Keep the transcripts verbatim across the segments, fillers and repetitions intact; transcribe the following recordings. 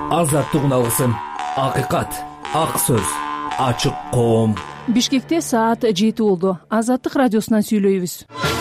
азаттык үналгысын, акыйкат, ак сөз, ачык коом. Бишкекте саат жети болду. Азаттык радиосунан сүйлөйбүз.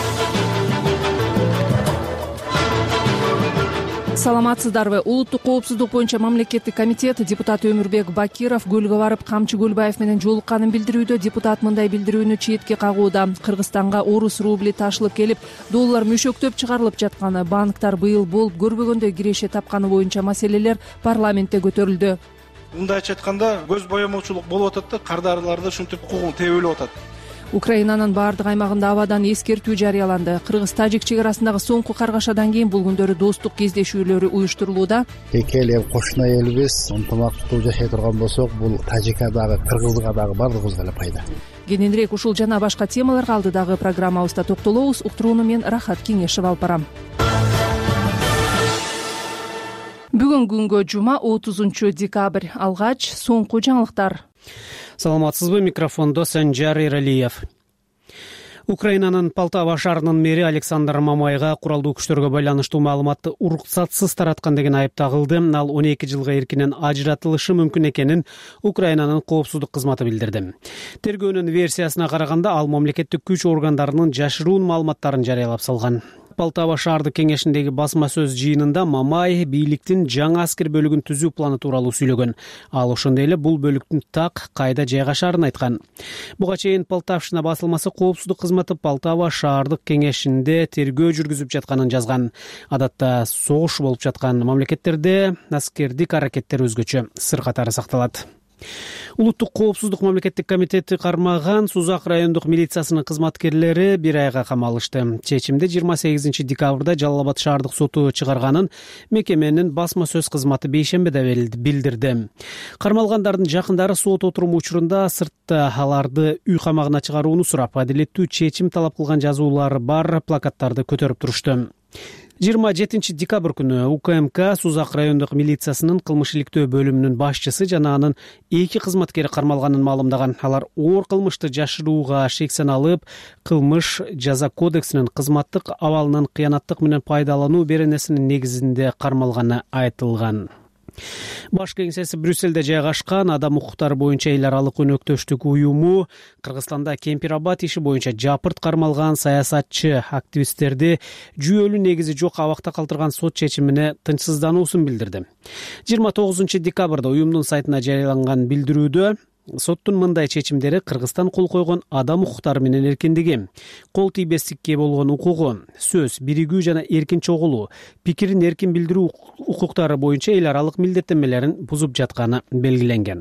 Саламатсыздарбы? Улуттук коопсуздук боюнча мамлекеттик комитет депутаты Өмүрбек Бакиров көлгө барып Камчы Көлбаев менен жолукканын билдирүүдө. Депутат мындай билдирүүнү четке кагууда. Кыргызстанга орус рубли ташылып келип, доллар мөшөктөп чыгарылып жатканы, банктар быйыл болуп көрбөгөндөй киреше тапканы боюнча маселелер парламентте көтөрүлдү. Мындайча айтканда, көз боемоочулук болуп атат да, кардарларды ушинтип укугун тебелеп атат. Украинанын баардык аймагында абадан эскертүү жарыяланды. Кыргыз-тажик чек арасындагы соңку каргашадан кийин бул күндөрү достук кездешүүлөрү уюштурулууда. Эки эл кошуна элбиз, ынтымактуу жашай турган болсок, бул Тажикка дагы, Кыргызга дагы бардыгыбызга эле пайда. Кененирээк ушул жана башка темаларга алдыдагы программабызда токтолобуз. Уктурууну мен Рахат Кеңешева алып барам. Бүгүн күнгө жума отузунчу декабрь. Алгач соңку жаңылыктар. Саламатсызбы, микрофондо Санжар Иралиев. Украинанын Полтава шаарынын мэри Александр Мамайга куралдуу күчтөргө байланыштуу маалыматты уруксатсыз тараткан деген айып тагылды. Ал он эки жылга эркинен ажыратылышы мүмкүн экенин Украинанын коопсуздук кызматы билдирди. Тергөөнүн версиясына караганда, ал мамлекеттик күч органдарынын жашыруун маалыматтарын жарыялап салган. Полтава шаардык кеңешиндеги басма сөз жыйынында Мамай бийликтин жаңы аскер бөлүгүн түзүү планы тууралуу сүйлөгөн. Ал ошондой эле бул бөлүктүн так кайда жайгашаарын айткан. Буга чейин Полтавшина басылмасы коопсуздук кызматы Полтава шаардык кеңешинде тергөө жүргүзүп жатканын жазган. Адатта согуш болуп жаткан мамлекеттерде аскердик аракеттер өзгөчө сыр катары сакталат. Улуттук коопсуздук мамлекеттик комитети кармаган Сузак райондук милициясынын кызматкерлери бир айга камалышты. Чечимди жыйырма сегизинчи декабрда Жалал Абад шаардык соту чыгарганын мекеменин басма сөз кызматы бейшембиде билдирди. Кармалгандардын жакындары сот отуруму учурунда сыртта аларды үй камагына чыгарууну сурап, адилеттүү чечим талап кылган жазуулары бар плакаттарды көтөрүп турушту. жыйырма жетинчи декабрь күнү У К М К Сузак райондук милициясынын кылмыш иликтөө бөлүмүнүн башчысы жана анын эки кызматкери кармалганын маалымдаган. Алар оор кылмышты жашырууга шек саналып, кылмыш жаза кодексинин кызматтык абалынын кыянаттык менен пайдалануу беренесинин негизинде кармалганы айтылган. Баш кеңсеси Брюссельде жайгашкан Адам укуктары боюнча эл аралык өнөктөштүк уюму Кыргызстанда Кемпир-Абад иши боюнча жапырт кармалган саясатчы активисттерди жүйөлүү негизи жок абакта калтырган сот чечимине тынчсыздануусун билдирди. жыйырма тогузунчу декабрда уюмдун сайтына жарыяланган билдирүүдө соттун мындай чечимдери Кыргызстан кол койгон адам укуктары менен эркиндиги, кол тийбестикке болгон укугу, сөз, биригүү жана эркин чогулуу, пикирин эркин билдирүү укуктары боюнча эл аралык милдеттенмелерин бузуп жатканы белгиленген.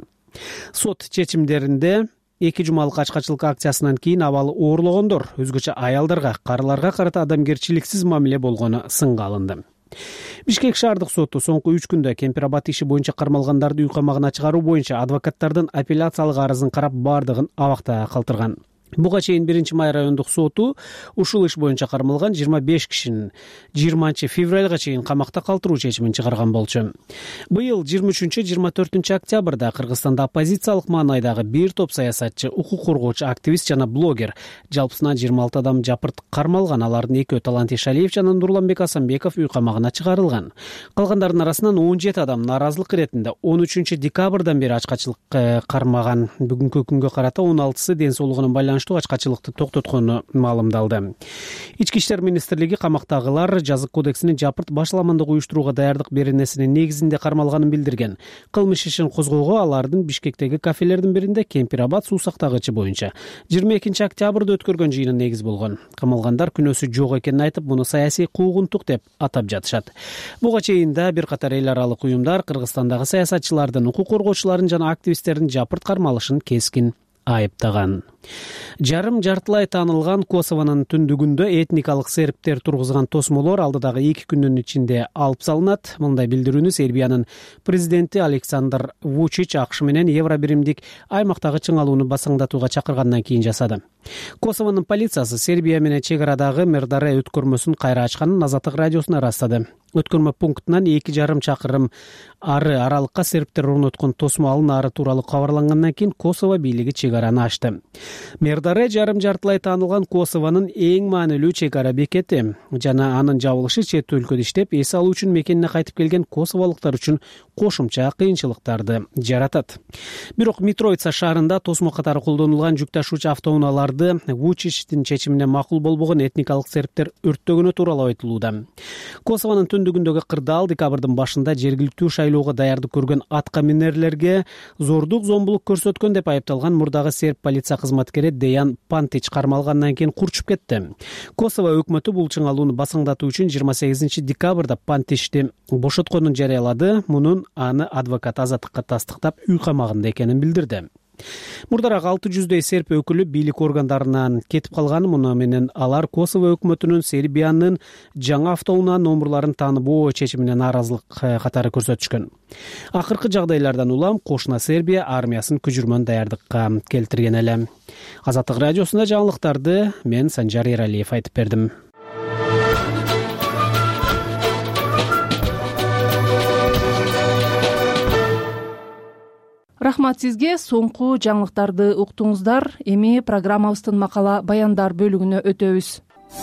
Сот чечимдеринде эки жумалык ачкачылык акциясынан кийин абалы оорлогондор, өзгөчө аялдарга, карыларга карата адамгерчиликсиз мамиле болгону сынга алынды. Бишкек шаардык соту соңку үч күндө Кемпир-Абад иши боюнча кармалгандарды үй камагына чыгаруу боюнча адвокаттардын апелляциялык арызын карап, бардыгын абакта калтырган. Буга чейин биринчи май райондук соту ушул иш боюнча кармалган жыйырма беш кишинин жыйырманчы февралга чейин камакта калтыруу чечимин чыгарган болчу. Быйыл жыйырма үчүнчү жыйырма төртүнчү октябрда Кыргызстанда оппозициялык маанайдагы бир топ саясатчы, укук коргоочу, активист жана блогер жалпысынан жыйырма алты адам жапырт кармалган. Алардын экөө Талант Ишалиев жана Нурланбек Асанбеков үй камагына чыгарылган. Калгандардын арасынан он жети адам наразылык иретинде он үчүнчү декабрдан бери ачкачылык кармаган. Бүгүнкү күнгө карата он алтысы ден соолугуна байланыштуу ачкачылыкты токтоткону маалымдалды. Ички иштер министрлиги камактагылар жазык кодексинин жапырт башаламандык уюштурууга даярдык беренесинин негизинде кармалганын билдирген. Кылмыш ишин козгоого алардын Бишкектеги кафелердин биринде Кемпир-Абад суу сактагычы боюнча жыйырма экинчи октябрда өткөргөн жыйынын негиз болгон. Камалгандар күнөөсү жок экенин айтып, муну саясий куугунтук деп атап жатышат. Буга чейин да бир катар эл аралык уюмдар Кыргызстандагы саясатчылардын, укук коргоочулардын жана активисттердин жапырт кармалышын кескин айыптаган. Жарым жартылай таанылган Косовонун түндүгүндө этникалык сербтер тургузган тосмолор алдыдагы эки күндүн ичинде алып салынат. Мындай билдирүүнү Сербиянын президенти Александр Вучич АКШ менен евробиримдик аймактагы чыңалууну басаңдатууга чакыргандан кийин жасады. Косованын полициясы Сербия менен чек арадагы Мердаре өткөрмөсүн кайра ачканын Азаттык радиосуна ырастады. Өткөрмө пунктунан эки жарым чакырым ары аралыкка сербтер орноткон тосмо алынаары тууралуу кабарлангандан кийин Косово бийлиги чек араны ачты. Мердаре жарым жартылай таанылган Косованын эң маанилүү чек ара бекети жана анын жабылышы чет өлкөдө иштеп эс алуу үчүн мекенине кайтып келген косовалыктар үчүн кошумча кыйынчылыктарды жаратат. Бирок Митровица шаарында тосмо катары колдонулган жүк ташуучу автоунааларды Вучичтин чечимине макул болбогон этникалык сербтер өрттөгөнү тууралуу айтылууда. Косованын түндүгүндөгү кырдаал декабрдын башында жергиликтүү шайлоого даярдык көргөн атка минерлерге зордук зомбулук көрсөткөн деп айыпталган мурдагы серб полиция кызматкери Деян Пантич кармалгандан кийин курчуп кетти. Косово өкмөтү бул чыңалууну басаңдатуу үчүн жыйырма сегизинчи декабрда Пантичти бошотконун жарыялады. Мунун аны адвокат азаттыкка тастыктап үй камагында экенин билдирди. Мурдараак алты жүздөй серб өкүлү бийлик органдарынан кетип калган. Муну менен алар Косово өкмөтүнүн Сербиянын жаңы автоунаа номурларын тааныбоо чечимине нааразылык катары көрсөтүшкөн. Акыркы жагдайлардан улам кошуна Сербия армиясын күжүрмөн даярдыкка келтирген эле. Азаттык радиосунда жаңылыктарды мен Санжар Эралиев айтып бердим. Рахмат сизге. Соңку жаңылыктарды уктуңуздар. Эми программабыздын макала баяндар бөлүгүнө өтөбүз.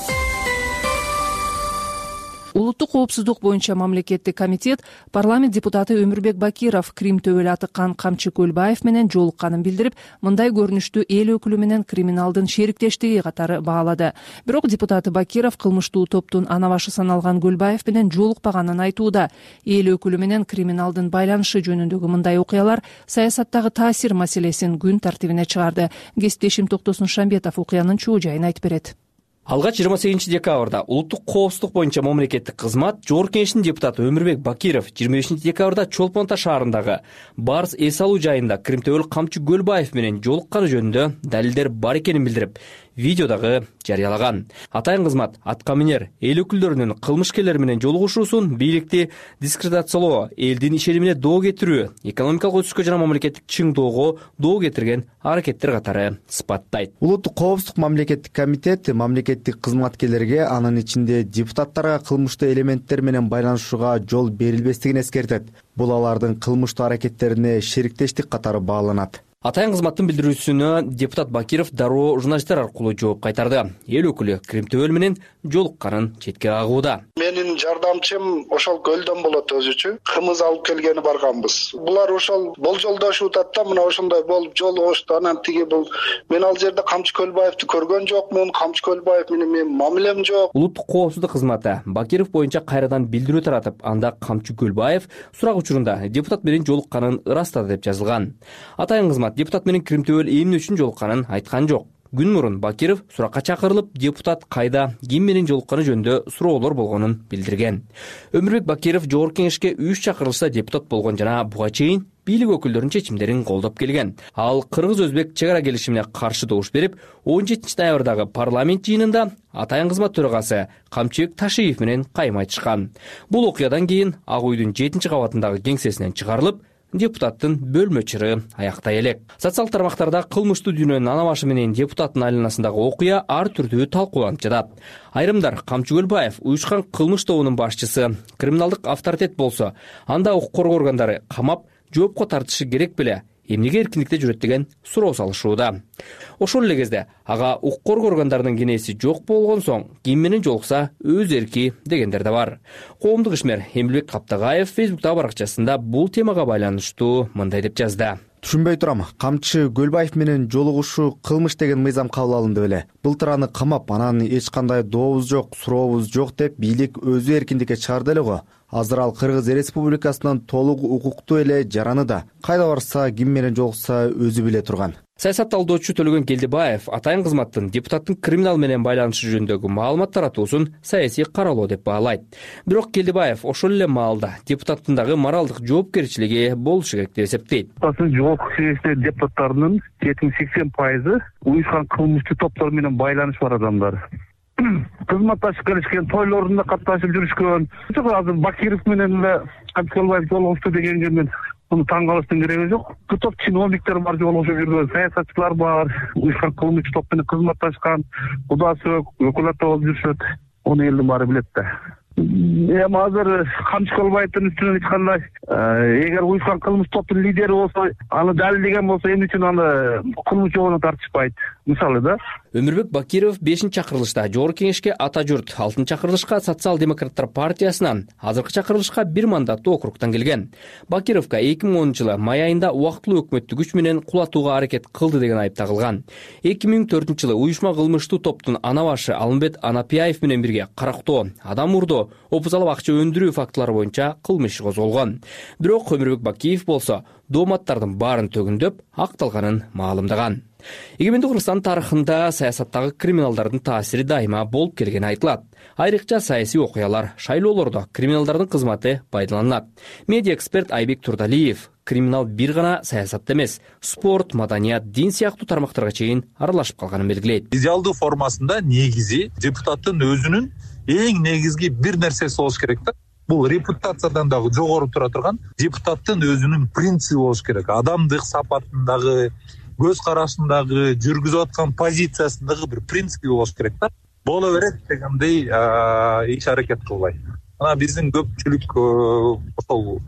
Улуттук коопсуздук боюнча мамлекеттик комитет парламент депутаты Өмүрбек Бакиров Крим төбөлү атыккан Камчы Көлбаев менен жолукканын билдирип, мындай көрүнүштүү эл өкүлү менен криминалдын шериктештиги катары баалады. Бирок депутат Бакиров кылмыштуу топтун ана башы саналган Көлбаев менен жолукпаганын айтууда. Эл өкүлү менен криминалдын байланышы жөнүндөгү мындай окуялар саясаттагы таасир маселесин күн тартибине чыгарды. Кесиптешим Токтосун Шамбетов окуянын чоо жайын айтып берет. Алгач жыйырма сегизинчи декабрда улуттук коопсуздук боюнча мамлекеттик кызмат Жогорку Кеңештин депутаты Өмүрбек Бакиров жыйырма бешинчи декабрда Чолпон Ата шаарындагы Барс эс алуу жайында Крим төбөлү Камчы Көлбаев менен жолукканы жөнүндө далилдер бар экенин билдирип, видеодагы жарыялаган. Атайын кызмат атка минер эл өкүлдөрүнүн кылмышкерлер менен жолугушуусун бийликти дискредитациялоо, элдин ишенимине доо кетирүү, экономикалык өсүшкө жана мамлекеттик чыңдоого доо кетирген аракеттер катары сыпаттайт. Улуттук коопсуздук мамлекеттик комитет мамлекеттик кызматкерлерге, анын ичинде депутаттарга кылмыштуу элементтер менен байланышууга жол берилбестигин эскертет. Бул алардын кылмыштуу аракеттерине шериктештик катары бааланат. Атайын кызматтын билдирүүсүнө депутат Бакиров дароо журналисттер аркылуу жооп кайтарды. Эл өкүлү Крим төбөлү менен жолукканын четке кагууда. Менин жардамчым ошол көлдөн болот өзүчү. Кымыз алып келгени барганбыз. Булар ошол болжолдошуп атат да, мына ошондой болуп жолугушту. Анан тиги бул мен ал жерде Камчы Көлбаевди көргөн жокмун. Камчы Көлбаев менен менин мамилем жок. Улуттук коопсуздук кызматы Бакиров боюнча кайрадан билдирүү таратып, анда Камчы Көлбаев сурак учурунда депутат менен жолукканын ырастады деп жазылган. Атайын кызмат депутат менен Крим төбөлү эмне үчүн жолукканын айткан жок. Күн мурун Бакиров суракка чакырылып, депутат кайда, ким менен жолукканы жөнүндө суроолор болгонун билдирген. Өмүрбек Бакиров Жогорку Кеңешке үч чакырылышта депутат болгон жана буга чейин бийлик өкүлдөрүнүн чечимдерин колдоп келген. Ал кыргыз-өзбек чек ара келишимине каршы добуш берип, он жетинчи ноябрдагы парламент жыйынында атайын кызмат төрагасы Камчыбек Ташиев менен кайым айтышкан. Бул окуядан кийин Ак үйдүн жетинчи кабатындагы кеңсесинен чыгарылып, депутаттын бөлмө чыры аяктай элек. Социалдык тармактарда кылмыштуу дүйнөнүн ана башы менен депутаттын айланасындагы окуя ар түрдүү талкууланып жатат. Айрымдар Камчы Көлбаев уюшкан кылмыш тобунун башчысы, криминалдык авторитет болсо, анда укук коргоо органдары камап, жоопко тартышы керек беле? Эмнеге эркиндикте жүрөт деген суроо салышууда. Ошол эле кезде ага укук коргоо органдарынын кенеси жок болгон соң ким менен жолукса өз эрки дегендер да бар. Коомдук ишмер Эмилбек Каптагаев Фейсбуктагы баракчасында бул темага байланыштуу мындай деп жазды. Түшүнбөй турам, Камчы Көлбаев менен жолугушуу кылмыш деген мыйзам кабыл алынды беле. Былтыр аны камап, анан эч кандай дообуз жок, сурообуз жок деп бийлик өзү эркиндикке чыгарды эле го. Азыр ал Кыргыз Республикасынан толук укуктуу эле жараныда. Кайда барса, ким менен жолукса өзү биле турган. Саясат талдоочу Төлөгөн Келдибаев атайын кызматтын депутаттын криминал менен байланышы жөнүндөгү маалымат таратуусун саясий каралоо деп баалайт. Бирок Келдибаев ошол эле маалда депутаттын дагы моралдык жоопкерчилиги болушу керек деп эсептейт. Жогорку Кеңештин депутаттарынын жетимиш сексен пайызы уюшкан кылмыштуу топтор менен байланышы бар адамдар. Кызматташып келишкен, тойлорунда катташып жүрүшкөн. Азыр Бакиров менен эле Камчы Көлбаев жолугушту дегенге мен муну таң калыштын кереги жок. Топ чиновниктер бар, жолугушуп жүргөн саясатчылар бар, уюшкан кылмыш топ менен кызматташкан удасы өкүлөттөр болуп жүрүшөт. Ону элдин баары билет да. Эми азыр Камчы Көлбаевдин үстүнөн эч кандай эгер уюшкан кылмыш топтун лидери болсо, аны далилдеген болсо, эмне үчүн аны кылмыш жолуна тартышпайт? Мисалы да. Өмүрбек Бакиров бешинчи чакырылышта Жогорку Кеңешке Ата журт, алтынчы чакырылышка Социал-демократтар партиясынан, азыркы чакырылышка бир мандаттуу округтан келген. Бакировго эки миң онунчу жылы май айында убактылуу өкмөттү күч менен кулатууга аракет кылды деген айып тагылган. эки миң төртүнчү жылы уюшма кылмыштуу топтун ана башы Алымбет Анапияев менен бирге карактоо, адам урдоо, опузалап акча өндүрүү фактылары боюнча кылмыш иши козголгон. Бирок Өмүрбек Бакиев болсо дооматтардын баарын төгүндөп, акталганын маалымдаган. Эгемендүү Кыргызстан тарыхында саясаттагы криминалдардын таасири дайыма болуп келгени айтылат. Айрыкча саясий окуялар, шайлоолордо криминалдардын кызматы пайдаланылат. Медиа эксперт Айбек Турдалиев криминал бир гана саясатта эмес, спорт, маданият, дин сыяктуу тармактарга чейин аралашып калганын белгилейт. Идеалдуу формасында негизи депутаттын өзүнүн эң негизги бир нерсеси болуш керек да. Бул репутациядан дагы жогору тура турган депутаттын өзүнүн принциби болуш керек. Адамдык сапатындагы, көз карашындагы, жүргүзүп аткан позициясындагы бир принциби болуш керек да. Боло берет дегендей иш аракет кылбайт. Ана биздин көпчүлүк ошол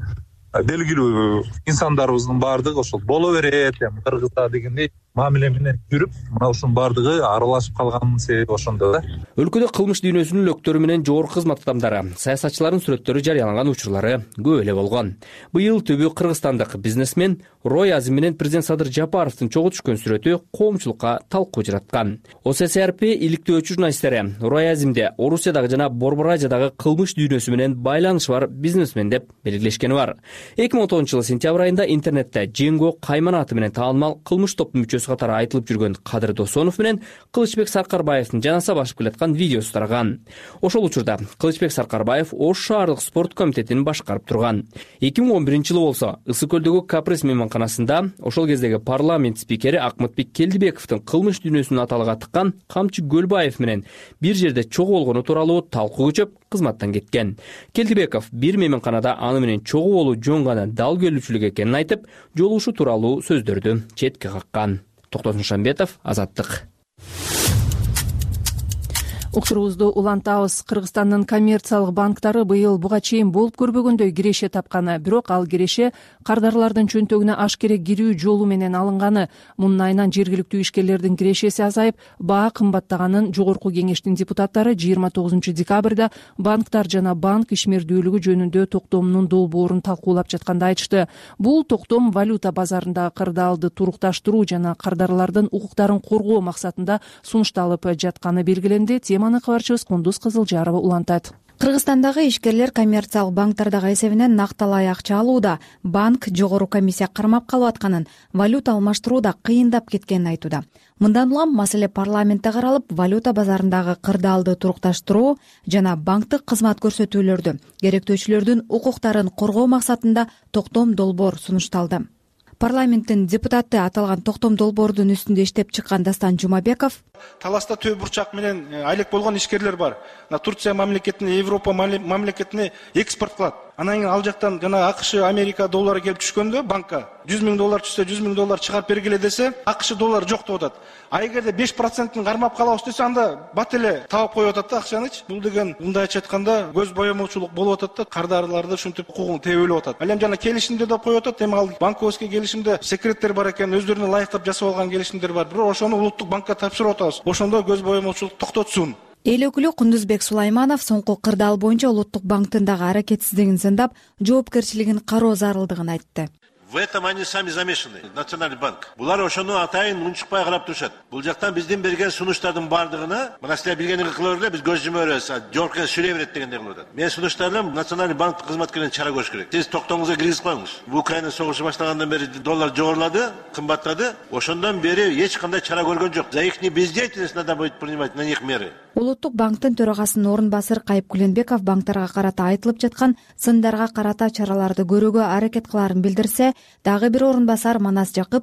белгилүү инсандарыбыздын баардыгы ошол боло берет, эми Кыргызда дегендей мамиле менен жүрүп, мына ушунун баардыгы аралашып калганын себеби ошондо да. Өлкөдө кылмыш дүйнөсүнүн лөктөрү менен жогорку кызмат адамдары, саясатчылардын сүрөттөрү жарыяланган учурлары көп эле болгон. Быйыл түбү кыргызстандык бизнесмен Рой Азим менен президент Садыр Жапаровдун чогуу түшкөн сүрөтү коомчулукка талкуу жараткан. О С С Р П иликтөөчү журналисттери Рой Азимде Орусиядагы жана Борбор Азиядагы кылмыш дүйнөсү менен байланышы бар бизнесмен деп белгилешкени бар. эки миң он тогузунчу жылы сентябрь айында интернетте Жеңго Кайман аты менен таанымал кылмыш топтун мүчөсү катары айтылып жүргөн Кадыр Досонов менен Кылычбек Саркарбаевдин жаназа башып келаткан видеосу тараган. Ошол учурда Кылычбек Саркарбаев Ош шаардык спорт комитетин башкарып турган. эки миң он биринчи жылы болсо Ысык көлдөгү Капрес мейманканасында ошол кездеги парламент спикери Акмытбек Келдибековдун кылмыш дүйнөсүнүн аталыга тыккан Камчы Көлбаев менен бир жерде чогуу болгону тууралуу талкуу көчөп, кызматтан кеткен. Келдибеков бир мейманканада аны менен чогуу болуу жөн гана дал келүүчүлүк экенин айтып, жолугушуу тууралуу сөздөрдү четке каккан. Токтосун Шамбетов, Азаттык. Учурубузду улантабыз. Кыргызстандын коммерциялык банктары быйыл буга чейин болуп көрбөгөндөй киреше тапканы, бирок ал киреше кардарлардын чөнтөгүнө ашкере кирүү жолу менен алынганы. Мунун айынан жергиликтүү ишкерлердин кирешеси азайып, баа кымбаттаганын Жогорку Кеңештин депутаттары жыйырма тогузунчу декабрда банктар жана банк ишмердүүлүгү жөнүндө токтомунун долбоорун талкуулап жатканда айтышты. Бул токтом валюта базарындагы кырдаалды турукташтыруу жана кардарлардын укуктарын коргоо максатында сунушталып жатканы белгиленди. Теманы кабарчыбыз Кундуз Кызылжарова улантат. Кыргызстандагы ишкерлер коммерциялык банктардагы эсебинен накталай акча алууда. Банк жогору комиссия кармап калып атканын, валюта алмаштырууда кыйындап кеткенин айтууда. Мындан улам маселе парламентте каралып, валюта базарындагы кырдаалды турукташтыруу жана банктык кызмат көрсөтүүлөрдү, керектөөчүлөрдүн укуктарын коргоо максатында токтом долбоор сунушталды. Парламенттин депутаты аталган токтом долбоордун үстүндө иштеп чыккан Дастан Жумабеков таласта төп бурчак менен айлык болгон ишкерлер бар. Турция мамлекетине, Европа мамлекетине экспорт кылат. Анан кийин ал жактан жана АКШ, Америка доллары келип түшкөндө банкка жүз миң доллар түшсө, жүз миң доллар чыгарып бергиле десе, АКШ доллары жок деп атат. А эгерде беш процентин кармап калабыз десе, анда бат эле табып коюп атат да акчанычы. Бул деген мындайча айтканда көз боемоочулук болуп атат да, кардарларды ушинтип укугун тебелеп атат. Ал эми жана келишимде деп коюп атат, эми ал банковский келишимде секреттер бар экен, өздөрүнө ылайыктап жасап алган келишимдер бар. Бирок ошону улуттук банкка тапшырып атабыз. Ошондо көз боемоочулук токтотсун. Эл өкүлү Кундузбек Сулайманов соңку кырдаал боюнча улуттук банктын дагы аракетсиздигин сындап, жоопкерчилигин кароо зарылдыгын айтты. В этом они сами замешаны, Национальный банк. Булар ошону атайын унчукпай карап турушат. Бул жактан биздин берген сунуштардын бардыгына, мына силер билгенин кыла бергиле, биз көз жума беребиз, жоопкер сүйлөй берет дегендей кылып атат. Мен сунуштардым Национальный банк кызматкерлерин чара көрүш керек. Сиз токтоңузга киргизип коюңуз. Бул Украина согушу баштагандан бери доллар жогорулады, кымбаттады. Ошондон бери эч кандай чара көргөн жок. За их бездеятельность надо будет принимать, на них меры. Улуттук банктын төрагасынын орун басары Кайып Куленбеков банктарга карата айтылып жаткан сындарга карата чараларды көрүүгө аракет кыларын билдирсе, дагы бир орун басар Манас Жакыпов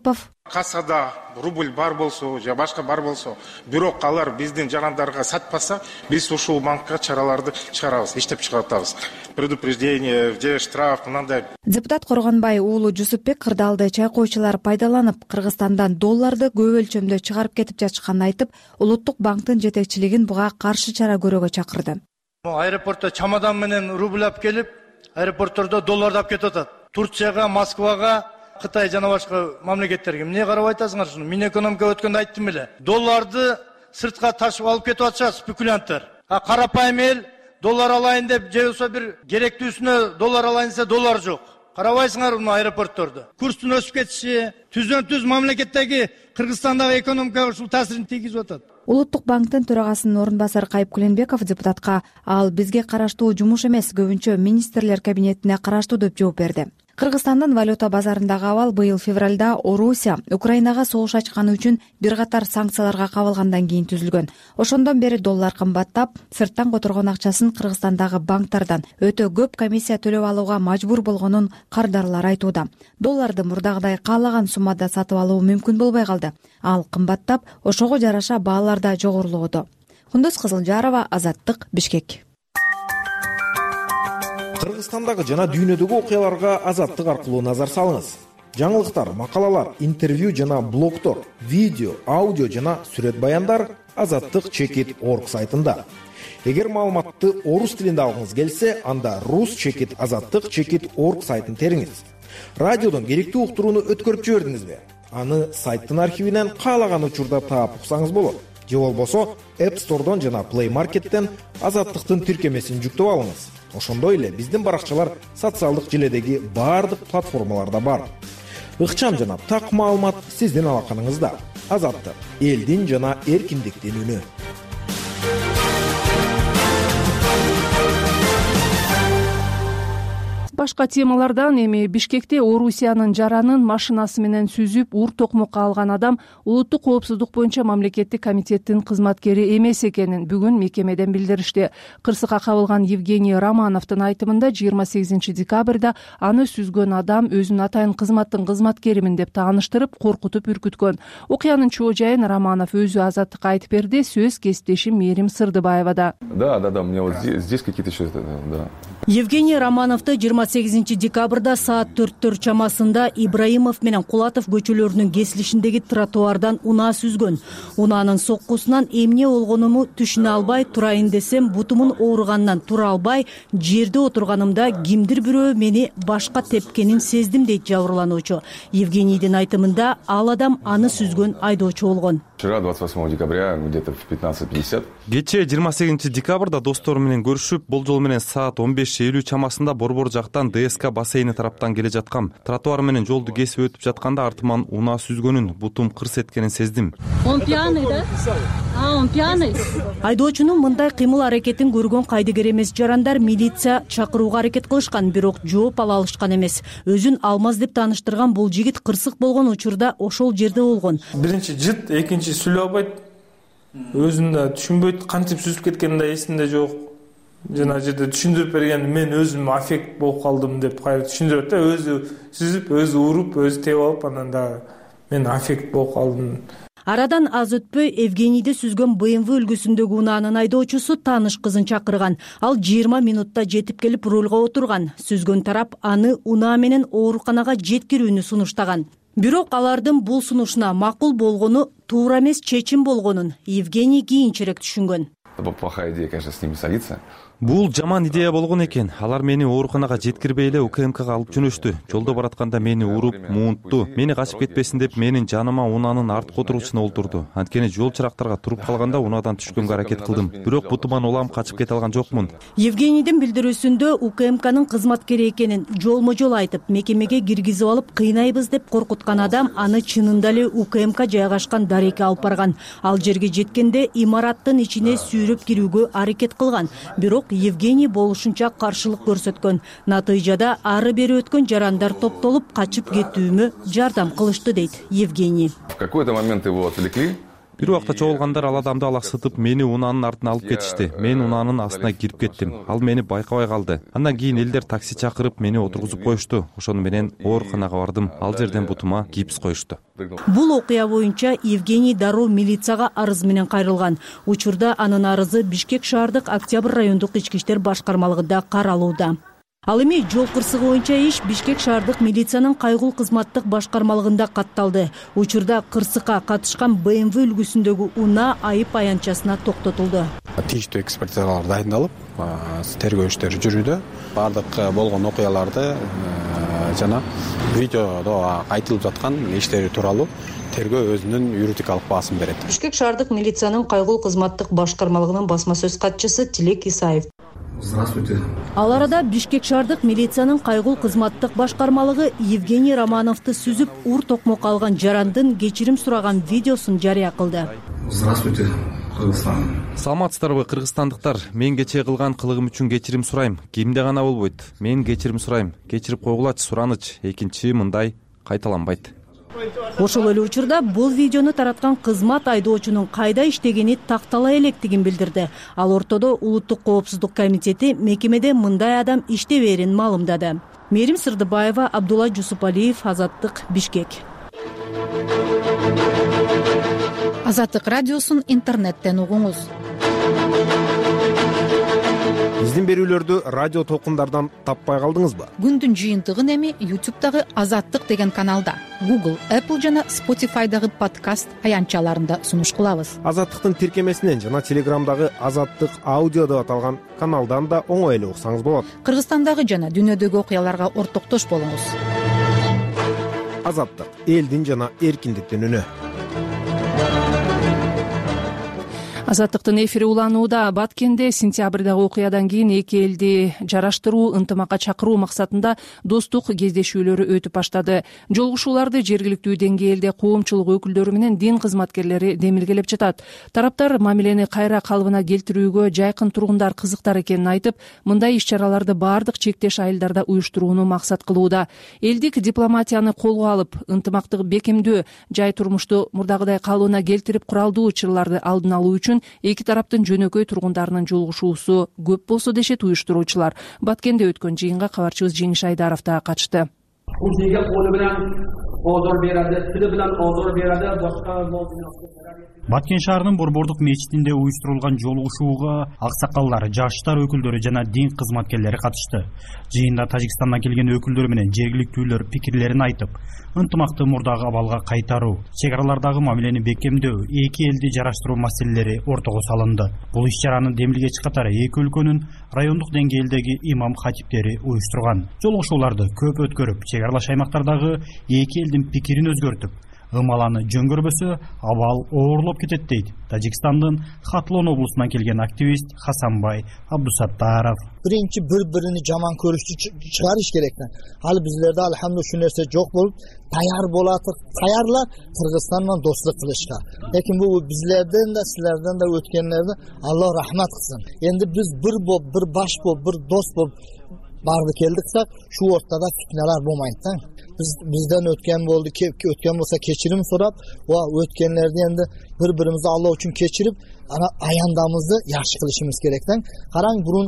кассада рубль бар болсо же башка бар болсо, бирок алар биздин жарандарга сатпаса, биз ушул банкка чараларды чыгарабыз, иштеп чыгартабыз. Предупреждение же штраф мындай. Депутат Коргонбай уулу Жусупбек кырдаалды чайкоочулар пайдаланып Кыргызстандан долларды көп өлчөмдө чыгарып кетип жатышканын айтып, улуттук банктын жетекчилигин буга каршы чара көрүүгө чакырды. Аэропортто чамадан менен рубль алып келип, аэропорттордо долларды алып кетип атат. Турцияга, Москвага, Кытай жана башка мамлекеттерге. Эмне карап айтасыңар ушуну? Минэкономика өткөндө айттым эле. Долларды сыртка ташып алып кетип атышат спекулянттар. А карапайым эл доллар алайын деп, же болбосо бир керектүүсүнө доллар алайын десе доллар жок. Карабайсыңар мына аэропорттордо. Курстун өсүп кетиши, түздөн түз мамлекеттеги Кыргызстандагы экономикага ушул таасирин тийгизип атат. Улуттук банктын төрагасынын орун басары Кайып Куленбеков депутатка ал бизге караштуу жумуш эмес, көбүнчө министрлер кабинетине караштуу деп жооп берди. Кыргызстандын валюта базарындагы абал быйыл февралда Орусия Украинага согуш ачканы үчүн бир катар санкцияларга кабылгандан кийин түзүлгөн. Ошондон бери доллар кымбаттап, сырттан которгон акчасын Кыргызстандагы банктардан өтө көп комиссия төлөп алууга мажбур болгонун кардарлар айтууда. Долларды мурдагыдай каалаган суммада сатып алуу мүмкүн болбой калды. Ал кымбаттап, ошого жараша баалар да жогорулоодо. Кундуз Кызылжарова, Азаттык, Бишкек. Кыргызстандагы жана дүйнөдөгү окуяларга Азаттык аркылуу назар салыңыз. Жаңылыктар, макалалар, интервью жана блогтор, видео, аудио жана сүрөт баяндар азаттык чекит точка орг сайтында. Эгер маалыматты орус тилинде алгыңыз келсе, анда рус чекит азаттык чекит точка орг сайтын териңиз. Радиодон керектүү уктурууну өткөрүп жибердиңизби? Аны сайттын архивинен каалаган учурда таап уксаңыз болот. Же болбосо App Store'дон жана Play Market'тен азаттыктын тиркемесин жүктөп алыңыз. Ошондой эле биздин баракчалар социалдык желедеги баардык платформаларда бар. Ыкчам жана так маалымат сиздин алаканыңызда. Азаттык, элдин жана эркиндиктин үнү. Башка темалардан эми Бишкекте Орусиянын жаранын машинасы менен сүзүп ур токмокко алган адам улуттук коопсуздук боюнча мамлекеттик комитеттин кызматкери эмес экенин бүгүн мекемеден билдиришти. Кырсыкка кабылган Евгений Романовдун айтымында жыйырма сегизинчи декабрда аны сүзгөн адам өзүн атайын кызматтын кызматкеримин деп тааныштырып, коркутуп үркүткөн. Окуянын чоо жайын Романов өзү Азаттыкка айтып берди. Сөз кесиптешим Мерим Сырдыбаевада. Да, да, да, у меня вот здесь, здесь какие-то еще, да. Евгений Романовду жыйырма сегизинчи декабрда саат төрттөр чамасында Ибраимов менен Кулатов көчөлөрүнүн кесилишиндеги тротуардан унаа сүзгөн. Унаанын соккусунан эмне болгонуму түшүнө албай турайын десем, бутумун ооруганынан тура албай, жерде отурганымда кимдир бирөө мени башка тепкенин сездим дейт жабырлануучу. Евгенийдин айтымында ал адам аны сүзгөн айдоочу болгон. Вчера, двадцать восьмого декабря, где-то в пятнадцать пятьдесят. Кечээ жыйырма сегизинчи декабрда достору менен көрүшүп, болжол менен саат он беш элүү чамасында Борбор жактан ДСК бассейни тараптан келе жаткам. Тротуар менен жолду кесип өтүп жатканда артыман унаа сүзгөнүн, бутум кырс эткенин сездим. Он пьяный, да? А, он пьяный. Айдоочунун мындай кыймыл аракетин көргөн кайдыгер эмес жарандар милиция чакырууга аракет кылышкан, бирок жооп ала алышкан эмес. Өзүн Алмаз деп тааныштырган бул жигит кырсык болгон учурда ошол жерде болгон. Биринчи жыт, экинчи сүйлөп албайт. Өзүн да түшүнбөйт, кантип сүзүп кеткени да эсинде жок. Жана жерде түшүндүрүп берген, мен өзүм аффект болуп калдым деп кайра түшүндүрөт да, өзү сүзүп, өзү уруп, өзү тебип алып, анан да мен аффект болуп калдым. Арадан аз өтпөй Евгенийди сүзгөн бэ эм вэ үлгүсүндөгү унаанын айдоочусу тааныш кызын чакырган. Ал жыйырма минутта жетип келип рулга отурган. Сүзгөн тарап аны унаа менен ооруканага жеткирүүнү сунуштаган. Бирок алардын бул сунушуна макул болгону туура эмес чечим болгонун Евгений кийинчерээк түшүнгөн. Это плохая идея, конечно, с ними садиться. Бул жаман идея болгон экен. Алар мени ооруканага жеткирбей эле У К М Кга алып жөнөштү. Жолдо баратканда мени уруп, муунтту. Мени качып кетпесин деп менин жаныма унаанын арткы отуруусуна олтурду. Анткени жол чырактарга туруп калганда унаадан түшкөнгө аракет кылдым. Бирок бутуман улам качып кете алган жокмун. Евгенийдин билдирүүсүндө У К М Кнын кызматкери экенин жолмо-жол айтып, мекемеге киргизип алып кыйнайбыз деп коркуткан адам аны чынында эле У К М К жайгашкан дарекке алып барган. Ал жерге жеткенде имараттын ичине сүйрөп кирүүгө аракет кылган. Бирок Евгений болушунча каршылык көрсөткөн. Натыйжада ары бери өткөн жарандар топтолуп качып кетүүмө жардам кылышты дейт Евгений. В какой-то момент его отвлекли. бир убакта чогулгандар ал адамды алаксытып мени унаанын артына алып кетишти. Мен унаанын астына кирип кеттим. Ал мени байкабай калды. Андан кийин элдер такси чакырып мени отургузуп коюшту. Ошону менен ооруканага бардым. Ал жерден бутума гипс коюшту. Бул окуя боюнча Евгений Дару милицияга арыз менен кайрылган. Учурда анын арызы Бишкек шаардык Октябрь райондук ички иштер башкармалыгында каралууда. Ал эми жол кырсыгы боюнча иш Бишкек шаардык милициянын кайгул кызматтык башкармалыгында катталды. Учурда кырсыкка катышкан бэ эм вэ үлгүсүндөгү унаа айып аянтчасына токтотулду. Тийиштүү экспертизалар дайындалып, тергөө иштери жүрүүдө. Бардык болгон окуяларды жана видеодо айтылып жаткан иштери тууралуу тергөө өзүнүн юридикалык баасын берет. Бишкек шаардык милициянын кайгул кызматтык башкармалыгынын басма сөз катчысы Тилек Исаев. Здравствуйте. Ал арада Бишкек шаардык милициянын кайгул кызматтык башкармалыгы Евгений Романовду сүзүп, ур токмок алган жарандын кечирим сураган видеосун жарыя кылды. Здравствуйте, Кыргызстан. Саламатсыздарбы, кыргызстандыктар? Мен кечээ кылган кылыгым үчүн кечирим сурайм. Кимде гана болбойт. Мен кечирим сурайм. Кечирип койгулачы, сураныч. Экинчи мындай кайталанбайт. Ошол эле учурда бул видеону тараткан кызмат айдоочунун кайда иштегени тактала электигин билдирди. Ал ортодо Улуттук коопсуздук комитети мекемеде мындай адам иштебээрин маалымдады. Мерим Сырдыбаева, Абдулла Жусупалиев, Азаттык, Бишкек. Азаттык радиосун интернеттен угуңуз. Биздин берүүлөрдү радио толкундардан таппай калдыңызбы? Күндүн жыйынтыгын эми YouTube'дагы Азаттык деген каналда, Google, Apple жана Spotify'дагы подкаст аянтчаларында сунуш кылабыз. Азаттыктын тиркемесинен жана Телеграмдагы Азаттык аудио деп аталган каналдан да оңой эле уксаңыз болот. Кыргызстандагы жана дүйнөдөгү окуяларга ортоктош болуңуз. Азаттык — элдин жана эркиндиктин үнү. Азаттыктын эфири уланууда. Баткенде сентябрдагы окуядан кийин эки элди жараштыруу, ынтымакка чакыруу максатында достук кездешүүлөрү өтүп баштады. Жолугушууларды жергиликтүү деңгээлде коомчулук өкүлдөрү менен дин кызматкерлери демилгелеп жатат. Тараптар мамилени кайра калыбына келтирүүгө жайкын тургундар кызыктар экенин айтып, мындай иш-чараларды баардык чектеш айылдарда уюштурууну максат кылууда. Элдик дипломатияны колго алып, ынтымактык бекемдөө, жай турмушту мурдагыдай калыбына келтирип, куралдуу учурларды алдын алуу үчүн эки тараптын жөнөкөй тургундарынын жолугушуусу көп болсо дешет уюштуруучулар. Баткенде өткөн жыйынга кабарчыбыз Жеңиш Айдаров да катышты. Бул неге колу менен озор берди, тили менен озор берди, башка Баткен шаарынын Борбордук мечитинде уюштурулган жолугушууга аксакалдар, жаштар өкүлдөрү жана дин кызматкерлери катышты. Жыйында Тажикстандан келген өкүлдөр менен жергиликтүүлөр пикирлерин айтып, ынтымакты мурдагы абалга кайтаруу, чек аралардагы мамилени бекемдөө, эки элди жараштыруу маселелери ортого салынды. Бул иш-чаранын демилгечи катары эки өлкөнүн райондук деңгээлдеги имам хатиптери уюштурган. Жолугушууларды көп өткөрүп, чек аралаш аймактардагы эки элдин пикирин өзгөртүп, ымаланы жөн көрбөсө абал оорлоп кетет дейт Тажикстандын Хатлон облусунан келген активист Хасанбай Абдусаттаров. Биринчи бири-биrini жаман көрүштү чыгарыш керек. Ал биздерде алхамдулилlah шу нерсе жок болуп, таяр болатык, таярлар Кыргызстан менен достук кылышка. Лекин бул биздерден да, силерден да өткөнлөрдө Алла рахмат кылсын. Энди биз бир болуп, бир баш болуп, бир дос болуп барды келдиксек, шу ортада фитналар болмайт да. Biz bizden ötken oldu, ötken olsa keçirim sorap, o ötkenlerden de birbirimizi Allah için keçirip, ana ayandamızı yaxşı kılışımız gerekten. Karan burun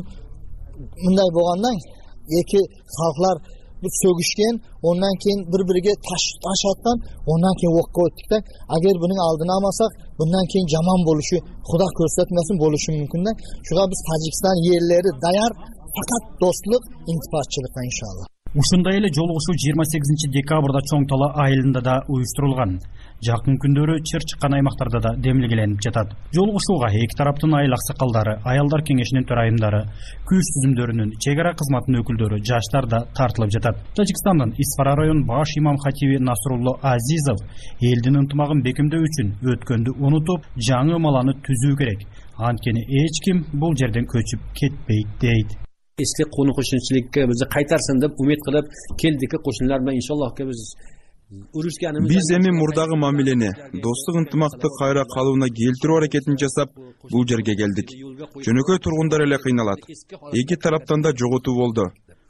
bunday bolgandan iki halklar bu sögüşken, ondan keyin bir-biriga taş taş attan, ondan keyin okka ötdikten, agar bunun aldını almasak, bundan keyin jaman boluşu, Xudo ko'rsatmasin boluşu mümkünden. Şuga biz Tajikistan yerleri dayar, fakat dostluk, intipatçılıkla inşallah. Ушундай эле жолугушуу жыйырма сегизинчи декабрда Чоң Тала айылында да уюштурулган. Жакын күндөрү чыр чыккан аймактарда да демилгеленип жатат. Жолугушууга эки тараптын айыл аксакалдары, аялдар кеңешинин төрайымдары, күч түзүмдөрүнүн, чек ара кызматынын өкүлдөрү, жаштар да тартылып жатат. Тажикстандын Исфара район баш имам хатиби Насрулло Азизов элдин ынтымагын бекемдөө үчүн өткөндү унутуп, жаңы ымаланы түзүү керек. Анткени эч ким бул жерден көчүп кетпейт дейт. Eski konu koşunçilikka bizi qaytarsin deb umid qilib keldik qo'shnilar bilan inshaallohga biz urushganimiz. Biz эми мурдагы мамилени, достук ынтымакты кайра калыбына келтирүү аракетин жасап, бул жерге келдик. Жөнөкөй тургундар эле кыйналат. Эки тараптан да жоготуу болду.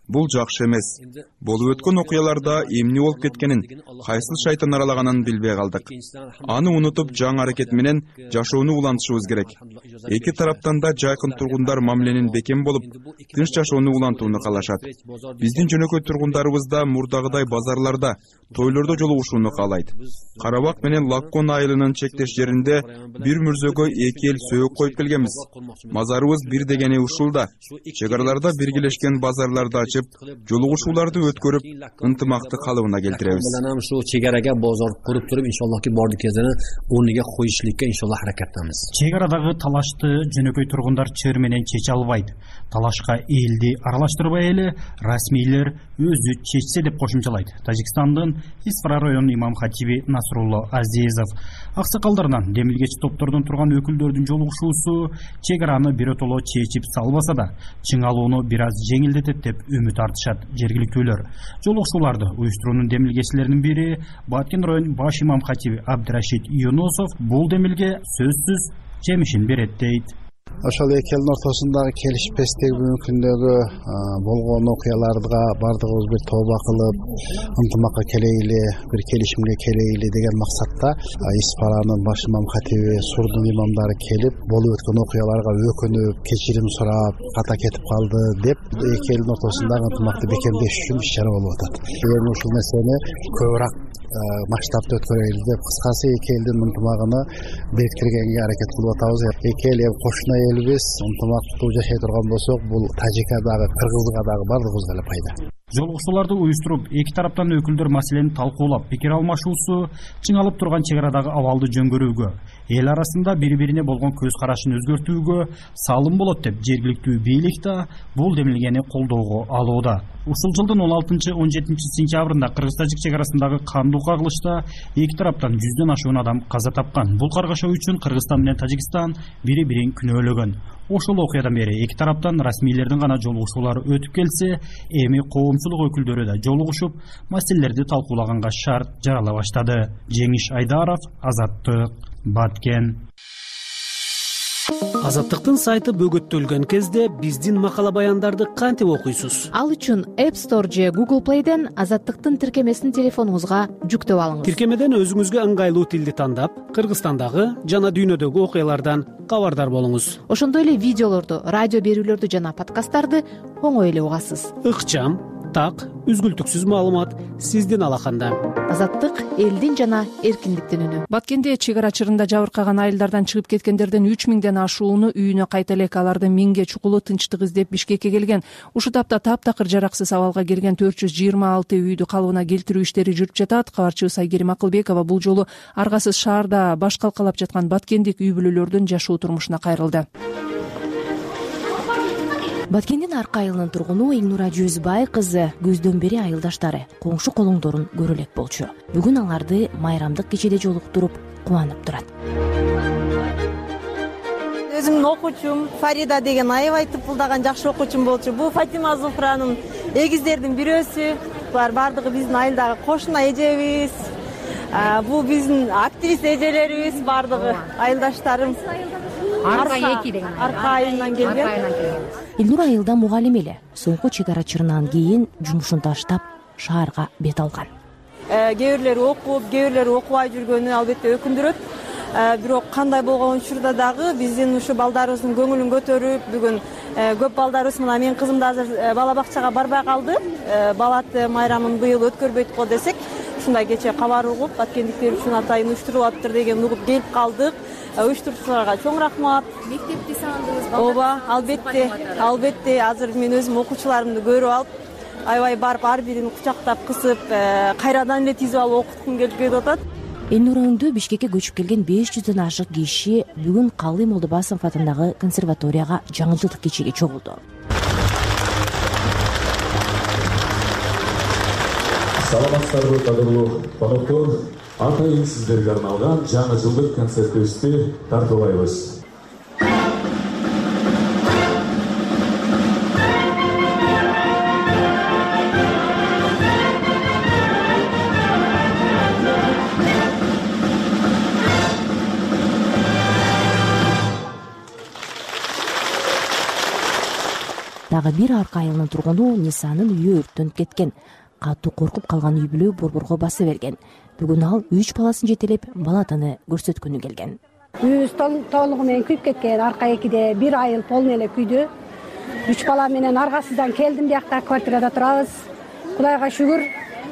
бул жакшы эмес. Болуп өткөн окуяларда эмне болуп кеткенин, кайсыл шайтан аралаганын билбей калдык. Аны унутуп, жаңы аракет менен жашоону улантышыбыз керек. Эки тараптан да жайкын тургундар мамиленин бекем болуп, тынч жашоону улантууну каалашат. Биздин жөнөкөй тургундарыбыз да мурдагыдай базарларда, тойлордо жолугушууну каалайт. Карабак менен Лаккон айылынын чектеш жеринде бир мүрзөгө эки эл сөөк коюп келгенбиз. Мазарыбыз бир дегени ушул да. Чек араларда биргелешкен базарларды ачып, жолугушууларды өткөрүп, ынтымакты калыбына келтиребиз. Ушу чек арага бозор куруп туруп, иншаллахки бардык кезине орнуга коюшлукка иншаллах аракеттенебиз. Чек арадагы талашты жөнөкөй тургундар чыр менен чече албайт. Талашка элди аралаштырбай эле расмийлер өзү чечсе деп кошумчалайт Тажикстандын Исфара районунун имам хатиби Насрулло Азизов. Аксакалдарынан демилгечи топтордон турган өкүлдөрдүн жолугушуусу чек араны биротоло чечип салбаса да, чыңалууну бир аз жеңилдетет деп үмүт артышат жергиликтүүлөр. Жолугушууларды уюштуруунун демилгечилеринин бири Баткен район баш имам хатиби Абдрашид Юнусов бул демилге сөзсүз жемишин берет дейт. Ошол эки элдин ортосундагы келишпестиги бүгүнкү күндөгү болгон окуяларга бардыгыбыз бир тооба кылып, ынтымакка келейли, бир келишимге келейли деген максатта Исфаранын баш имам хатиби, Сурдун имамдары келип, болуп өткөн окуяларга өкүнүп, кечирим сурап, ката кетип калды деп эки элдин ортосундагы ынтымакты бекемдеш үчүн иш-чара болуп атат. Эми ушул нерсени көбүрөөк масштабта өткөрөйлү деп, кыскасы эки элдин ынтымагын бекиткиргенге аракет кылып атабыз. Эки эл эми кошуна элбиз, ынтымактуу жашай турган болсок, бул Тажикка дагы, Кыргызга дагы бардыгыбызга эле пайда. Жолугушууларды уюштуруп, эки тараптан өкүлдөр маселени талкуулап, пикир алмашуусу чыңалып турган чек арадагы абалды жөнгөрүүгө, эл арасында бири-бирине болгон көз карашын өзгөртүүгө салым болот деп жергиликтүү бийлик да бул демилгени колдоого алууда. Ушул жылдын он алтынчы он жетинчи сентябрында Кыргыз-Тажик чек арасындагы кандуу кагылышта эки тараптан жүздөн ашуун адам каза тапкан. Бул каргашуу үчүн Кыргызстан менен Тажикстан бири-бирин күнөөлөгөн. Ошол окуядан бери эки тараптан расмийлердин гана жолугушуулары өтүп келсе, эми коомчулук өкүлдөрү да жолугушуп, маселелерди талкуулаганга шарт жарала баштады. Жеңиш Айдаров, Азаттык, Баткен. Азаттыктын сайты бөгөттөлгөн кезде биздин макала баяндарды кантип окуйсуз? Ал үчүн App Store же Google Play'ден Азаттыктын тиркемесин телефонуңузга жүктөп алыңыз. Тиркемеден өзүңүзгө ыңгайлуу тилди тандап, Кыргызстандагы жана дүйнөдөгү окуялардан кабардар болуңуз. Ошондой эле видеолорду, радио берүүлөрдү жана подкасттарды оңой эле угасыз. Ыкчам, так, үзгүлтүксүз маалымат сиздин алаканда. Азаттык элдин жана эркиндиктин үнү. Баткенде чек ара чырында жабыркаган айылдардан чыгып кеткендерден үч миңден ашууну үйүнө кайта элек аларды миңге чукулу тынчтык издеп Бишкекке келген. Ушул тапта таптакыр жараксыз абалга келген төрт жүз жыйырма алты үйдү калыбына келтирүү иштери жүрүп жатат. Кабарчыбыз Айгерим Акылбекова бул жолу аргасыз шаарда баш калкалап жаткан баткендик үй бүлөлөрдүн жашоо турмушуна кайрылды. Баткендин Арка айылынын тургуну Элнура Жүзбай кызы көздөн бери айылдаштары, коңшу колуңдорун көрө элек болчу. Бүгүн аларды майрамдык кечеде жолуктуруп кубанып турат. Өзүмдүн окуучум Фарида деген аябай тыпылдаган жакшы окуучум болчу. Бул Фатима Зуфранын эгиздердин бирөөсү. Булар бардыгы биздин айылдагы кошуна эжебиз. Бул биздин активист эжелерибиз бардыгы айылдаштарым. Арка айылынан келген. Элнура айылда мугалим эле. Соңку чек ара чырынан кийин жумушун таштап шаарга бет алган. Кээ бирлери окуп, кээ бирлери окубай жүргөнү албетте өкүндүрөт. Бирок кандай болгон учурда дагы биздин ушу балдарыбыздын көңүлүн көтөрүп, бүгүн көп балдарыбыз мына менин кызым да азыр бала бакчага барбай калды. Балаты майрамын быйыл өткөрбөйт го десек, ушундай кече кабар угуп, баткендиктер үчүн атайын уюштуруп атыптыр деген угуп келип калдык. Уюштуруучуларга чоң рахмат. Мектепти сагындыңызбы? Ооба, албетте, албетте. Азыр мен өзүм окуучуларымды көрүп алып, аябай барып ар бирин кучактап кысып, кайрадан эле тизип алып окуткум келип кетип атат. Элнураңды Бишкекке көчүп келген беш жүздөн ашык киши бүгүн Калый Молдобасов атындагы консерваторияга жаңы жылдык кечеге чогулду. Саламатсыздарбы, кадырлуу коноктор. Атайын сиздерге арналган жаңы жылдык концертибизди тартуулайбыз. дагы бир арка айылынын тургуну Нисанын үйү өрттөнүп кеткен. Катуу коркуп калган үй бүлө борборго баса берген. Бүгүн ал үч баласын жетелеп балатаны көрсөткөнү келген. Үйүбүз толугу менен күйүп кеткен. Арка экиде бир айыл полный эле күйдү. Үч бала менен аргасыздан келдим, биякта квартирада турабыз. Кудайга шүгүр.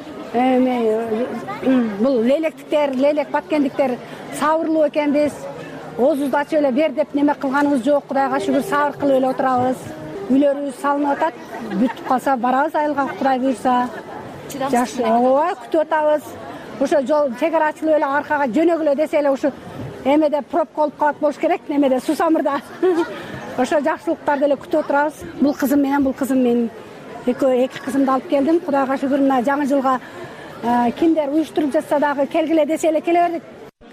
Бул лелектиктер, лелек баткендиктер сабырлуу экенбиз. Оозубузду ачып эле бер деп неме кылганыбыз жок. Кудайга шүгүр, сабыр кылып эле отурабыз. Үйлөрүбүз салынып атат. Бүтүп калса барабыз айылга, Кудай буйрса. Жаш, ооба, күтүп атабыз. Ошо жол чек ара ачылып эле аркага жөнөгүлө десе эле ушу эмеде пробка болуп калат болуш керек, немеде суу самырда. Ошо жакшылыктарды эле күтүп отурабыз. Бул кызым менен, бул кызым мен эки кызымды алып келдим. Кудайга шүгүр, мына жаңы жылга кимдер уюштуруп жатса дагы келгиле десе эле келе бердик.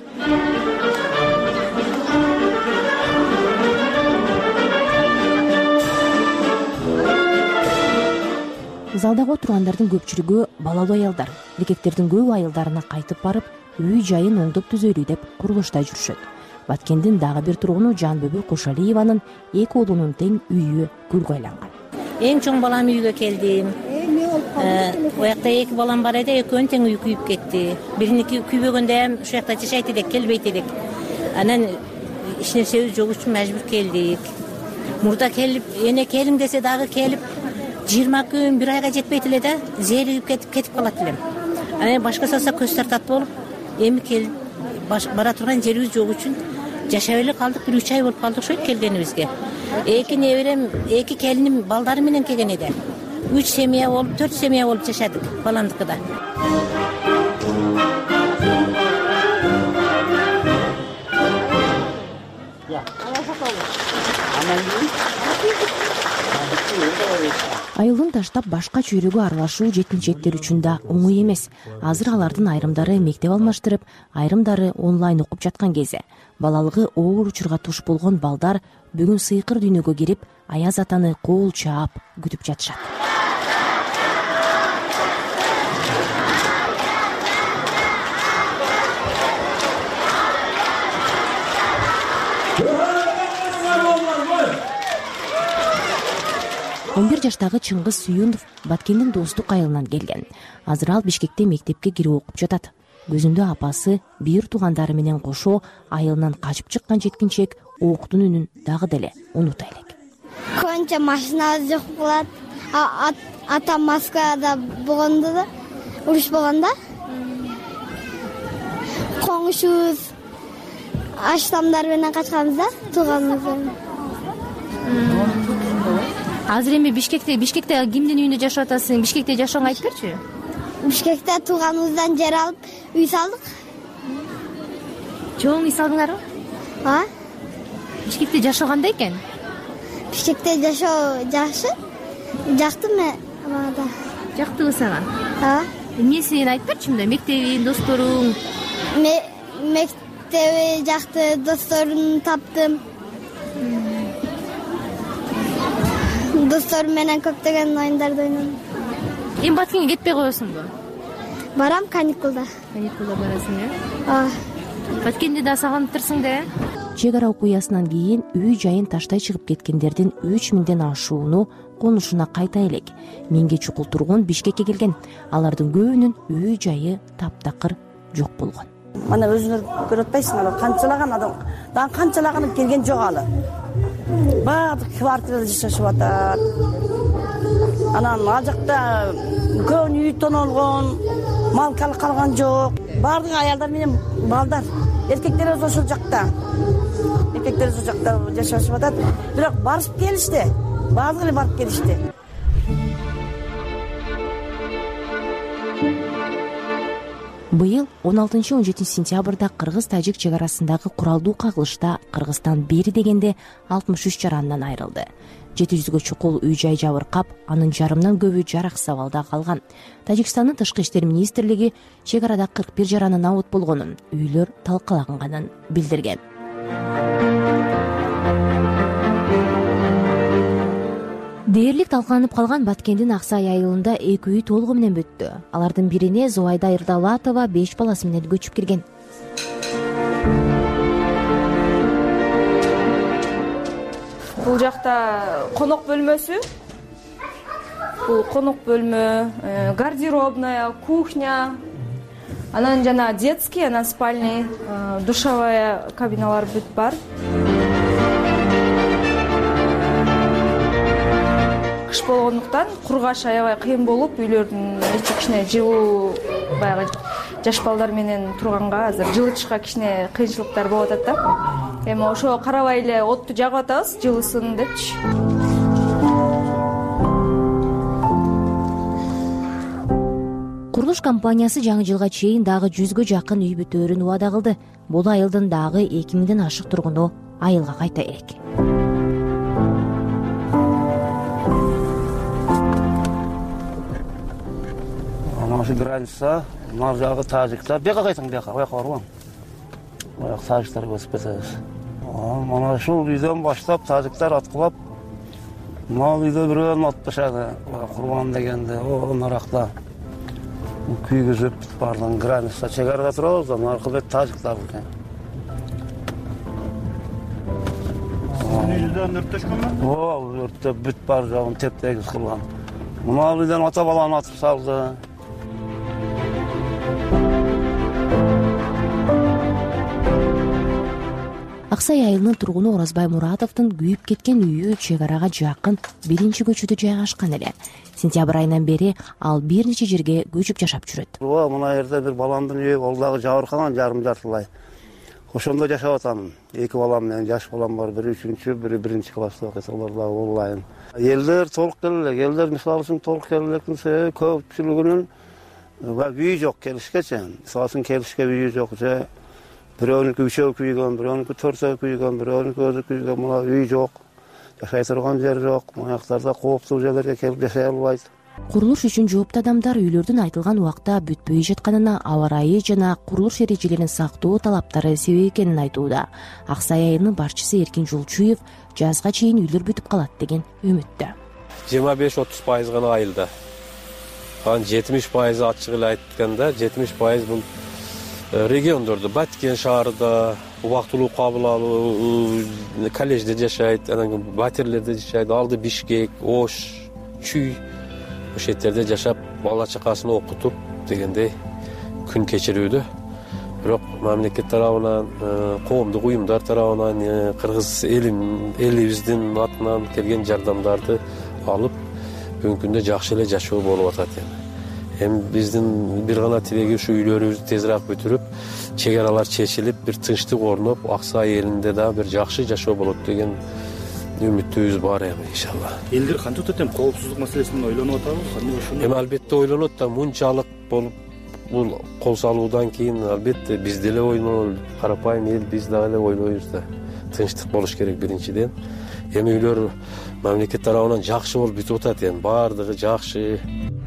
Залдагы отургандардын көпчүлүгү балалуу аялдар. Эркектердин көп айылдарына кайтып барып, үй жайын оңдоп түзөйлү деп курулушта жүрүшөт. Баткендин дагы бир тургуну Жанбөбү Кошалиеванын эки уулунун тең үйү күлгө айланган. Эң чоң балам үйгө келдим. О жакта эки балам бар эди, экөөнүн тең үй күйүп кетти. Бириники күйбөгөндө ушул жакта жашайт элек, келбейт элек. Анан эч нерсебиз жок үчүн мажбур келдик. Мурда келип, эне келиң десе дагы келип, жыйырма күн, бир айга жетпейт эле да, зээригип кетип кетип калат элем. Анан башка салса көз тартат болуп, эми келип бара турган жерибиз жок үчүн жашап эле калдык. Бир үч ай болуп калдык ошо келгенибизге. Эки неберем, эки келиним балдары менен келген эди. Үч семья болуп, төрт семья болуп жашадык баламдыкыда. Айылын таштап башка чөйрөгө аралашуу жеткинчектер үчүн да оңой эмес. Азыр алардын айрымдары мектеп алмаштырып, айрымдары онлайн окуп жаткан кезде. Балалыгы оор учурга туш болгон балдар бүгүн сыйкыр дүйнөгө кирип, аяз атаны кол чаап күтүп жатышат. он бир жаштагы Чыңгыз Сүйүнов Баткендин Достук айылынан келген. Азыр ал Бишкекте мектепке кирип окуп жатат. Көзүндө апасы, бир туугандары менен кошо айылынан качып чыккан жеткинчек октун үнүн дагы деле унута элек. Көбүнчө машина жок болот. Атам Москвада болгондо да, уруш болгондо. Коңшубуз аштамдар менен качканбыз да, тууганыбыз менен. Азыр эми Бишкекте, Бишкекте кимдин үйүндө жашап атасың? Бишкекте жашооңду айтып берчи. Бишкекте тууганыбыздан жер алып, үй салдык. Чоң үй салдыңарбы? А? Бишкекте жашоо кандай экен? Бишкекте жашоо жакшы. Жактым мен абада. Жактыбы сага? А? Эмнесин айтып берчи мындай, мектебиң, досторуң? Мектеби жакты, досторун таптым. Досторум менен көптөгөн оюндарды ойнодум. Эми Баткенге кетпей коесуңбу? Барам каникулда. Каникулда барасың, э? А. Баткенди да сагынып да, э? Чек ара окуясынан кийин үй жайын таштай чыгып кеткендердин үч миңден ашууну конушуна кайта элек. Миңге чукул тургун Бишкекке келген. Алардын көбүнүн үй жайы таптакыр жок болгон. Мына өзүңөр көрүп атпайсыңар, канчалаган адам, дагы канчалаганы келген жок алы. Баардык квартирада жашашып атат. Анан ал жакта үлкөн үй тонолгон, мал калган жок. Баардык аялдар менен балдар, эркектерибиз ошол жакта. Эркектерибиз ошол жакта жашашып атат. Бирок барып келишти. Баардыгы эле барып келишти. Быйыл он алтынчы он жетинчи сентябрда кыргыз-тажик чек арасындагы куралдуу кагылышта Кыргызстан бери дегенде алтымыш үч жаранынан айрылды. жети жүзгө чукул үй жай жабыркап, анын жарымдан көбү жараксыз абалда калган. Тажикстандын тышкы иштер министрлиги чек арада кырк бир жаранын абот болгонун, үйлөр талкалаганын билдирген. Дээрлик талкаланып калган Баткендин Аксай айылында эки үй толугу менен бүттү. Алардын бирине Зубайда Ирдалатова беш баласы менен көчүп кирген. Бул жакта конок бөлмөсү, бул конок бөлмө, гардеробная, кухня, анан жана детский, анан спальный, душевая кабиналар бүт бар. Кыш болгондуктан кургаш аябай кыйын болуп, үйлөрдүн ичи кичине жылуу, баягы жаш балдар менен турганга азыр жылытышка кичине кыйынчылыктар болуп атат да. Эми ошого карабай эле отту жагып атабыз, жылысын депчи. Курулуш компаниясы жаңы жылга чейин дагы жүзгө жакын үй бүтөөрүн убада кылды. Бул айылдын дагы эки миңден ашык тургуну айылга кайта элек. Ошо граница, нар жагы тажиктар. Бияка кайтаң, бияка, бияка барбаң. Баягы тажиктар өсүп кетебиз. Мана ушул үйдөн баштап тажиктар аткылап, мал үйдө бирөөнү атпашады. Курбан дегенде, о, наракта күйгүзүп бардын граница чегарада турабыз, наркы бет тажиктар экен. Үйдөн өрттөшкөнбү? Ооба, өрттөп бүт бар жагын тептегиз кылган. Мына үйдөн ата баланы атып салды. Аксай айылынын тургуну Оразбай Муратовдун күйүп кеткен үйү чек арага жакын биринчи көчөдө жайгашкан эле. Сентябрь айынан бери ал бир нече жерге көчүп жашап жүрөт. Ооба, мына жерде бир баламдын үйү, ол дагы жабыркаган, жарым жартылай. Ошондо жашап атам. Эки балам менен, жаш балам бар, бири үчүнчү, бири биринчи класста окуйт, алар дагы онлайн. Элдер толук келе элек, элдер мисалы үчүн толук келе элекин себеби көпчүлүгүнүн үйү жок келишкечи. Мисалы үчүн келишке үйү жок же бирөөнүкү үчөө күйгөн, бирөөнүкү төртөө күйгөн, бирөөнүкү өзү күйгөн, мына үй жок. Жашай турган жер жок. Маяктарда кооптуу жерлерге келип жашай албайт. Курулуш үчүн жооптуу адамдар үйлөрдүн айтылган убакта бүтпөй жатканына аба ырайы жана курулуш эрежелерин сактоо талаптары себеп экенин айтууда. Аксай айылынын башчысы Эркин Жолчуев жазга чейин үйлөр бүтүп калат деген үмүттө. жыйырма беш отуз пайыз гана айылда. Анан жетимиш пайызы ачык эле айтканда, жетимиш пайыз бул региондордо, Баткен шаарында убактылуу кабыл алуу, коллежде жашайт, анан батирлерде жашайт, алды Бишкек, Ош, Чүй ошол жерде жашап, бала чакасын окутуп дегендей күн кечирүүдө. Бирок мамлекет тарабынан, коомдук уюмдар тарабынан, кыргыз элим, элибиздин атынан келген жардамдарды алып, бүгүнкү күндө жакшы эле жашоо болуп атат эми. Эми биздин бир гана тилеги ушу үйлөрүбүздү тезирээк бүтүрүп, чек аралар чечилип, бир тынчтык орноп, Аксай элинде да бир жакшы жашоо болот деген үмүтүбүз бар эми иншалла. Элдер кантип өтөт эми коопсуздук маселесин ойлонуп атабы? Кандай ошону? Эми албетте ойлонот да, мынчалык болуп бул кол салуудан кийин албетте биз деле ойлонолу, карапайым эл биз дагы эле ойлойбуз да. Тынчтык болуш керек биринчиден. Эми үйлөр мамлекет тарабынан жакшы болуп бүтүп атат эми, баардыгы жакшы.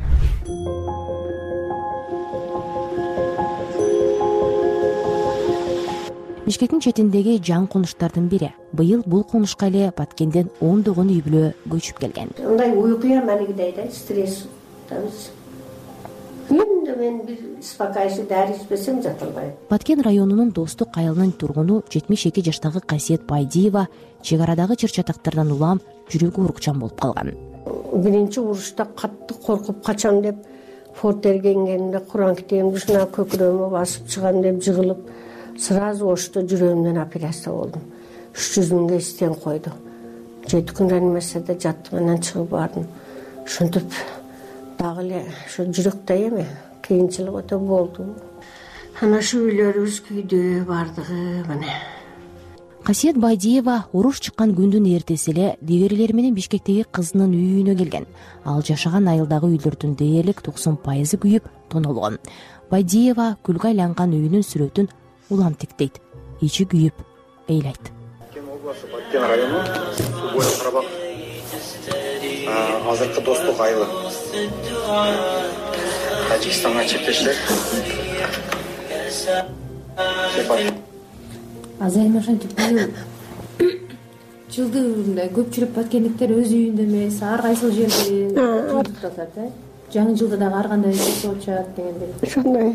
Бишкектин четиндеги жаңы конуштардын бири. Быйыл бул конушка эле Баткенден ондогон үй бүлө көчүп келген. Мындай уйкуя манигидей да, стресс табыз. Күндө мен бир спокойствие дары ичпесем жата албайм. Баткен районунун Достук айылынын тургуну жетимиш эки жаштагы Касиет Байдиева чек арадагы чыр-чатактардан улам жүрөгү урукчан болуп калган. Биринчи урушта катты коркуп качам деп фортерге ингенимде Куран китебимди ушуна көкүрөмө басып чыгам деп жыгылып, сразу ошто жүрөгүмдөн операция болдум. үч жүз миңге стен койду. жети күн реанимацияда жаттым, анан чыгып бардым. Ошентип дагы эле ошо жүрөктөй эми кыйынчылык өтө болду. Анан ушу үйлөрүбүз күйдү бардыгы мына. Касиет Байдиева уруш чыккан күндүн эртеси эле деберелери менен Бишкектеги кызынын үйүнө келген. Ал жашаган айылдагы үйлөрдүн дээрлик токсон пайызы күйүп тонолгон. Байдиева күлгө айланган үйүнүн сүрөтүн улам тиктейт, ичи күйүп ыйлайт. Баткен району Убой Карабак азыркы Достук айылы. Тажикстанга чектешет. Азайым ошентип жылдыгында көпчүлүк баткендиктер өз үйүндө эмес, ар кайсыл жерде жүрүп атат, э? Жаңы жылда дагы ар кандай өтүп дегендей. Ошондой.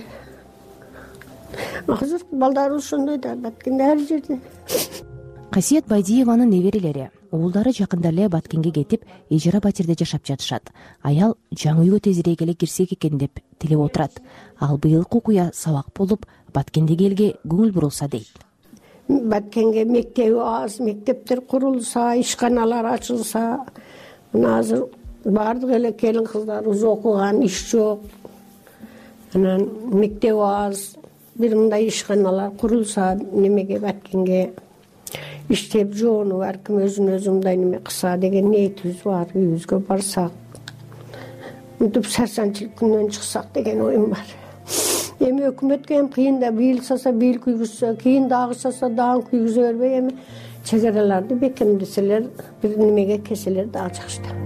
Азыр балдарыбыз ошондой да, Баткенде ар жерде. Касиет Байдиеванын неберелери уулдары жакында эле Баткенге кетип ижара батирде жашап жатышат. Аял жаңы үйгө тезирээк эле кирсек экен деп тилеп отурат. Ал быйылкы окуя сабак болуп Баткендеги элге көңүл бурулса дейт. Баткенге мектеби аз, мектептер курулса, ишканалар ачылса, мына азыр баардык эле келин кыздарыбыз окуган, иш жок. Анан мектеби аз, бир мындай ишканалар курулса, немеге Баткенге иштеп жоону бар, ким өзүн өзү мындай неме кылса деген ниетибиз бар, үйүбүзгө барсак. Мынтип сарсанчылык күнөн чыксак деген оюм бар. Эми өкмөткө эми кыйын да, бийил саса бийил күйгүзсө, кийин дагы саса дагы күйгүзө бербей, эми чек араларды бекемдеселер, бир немеге келселер дагы жакшы да.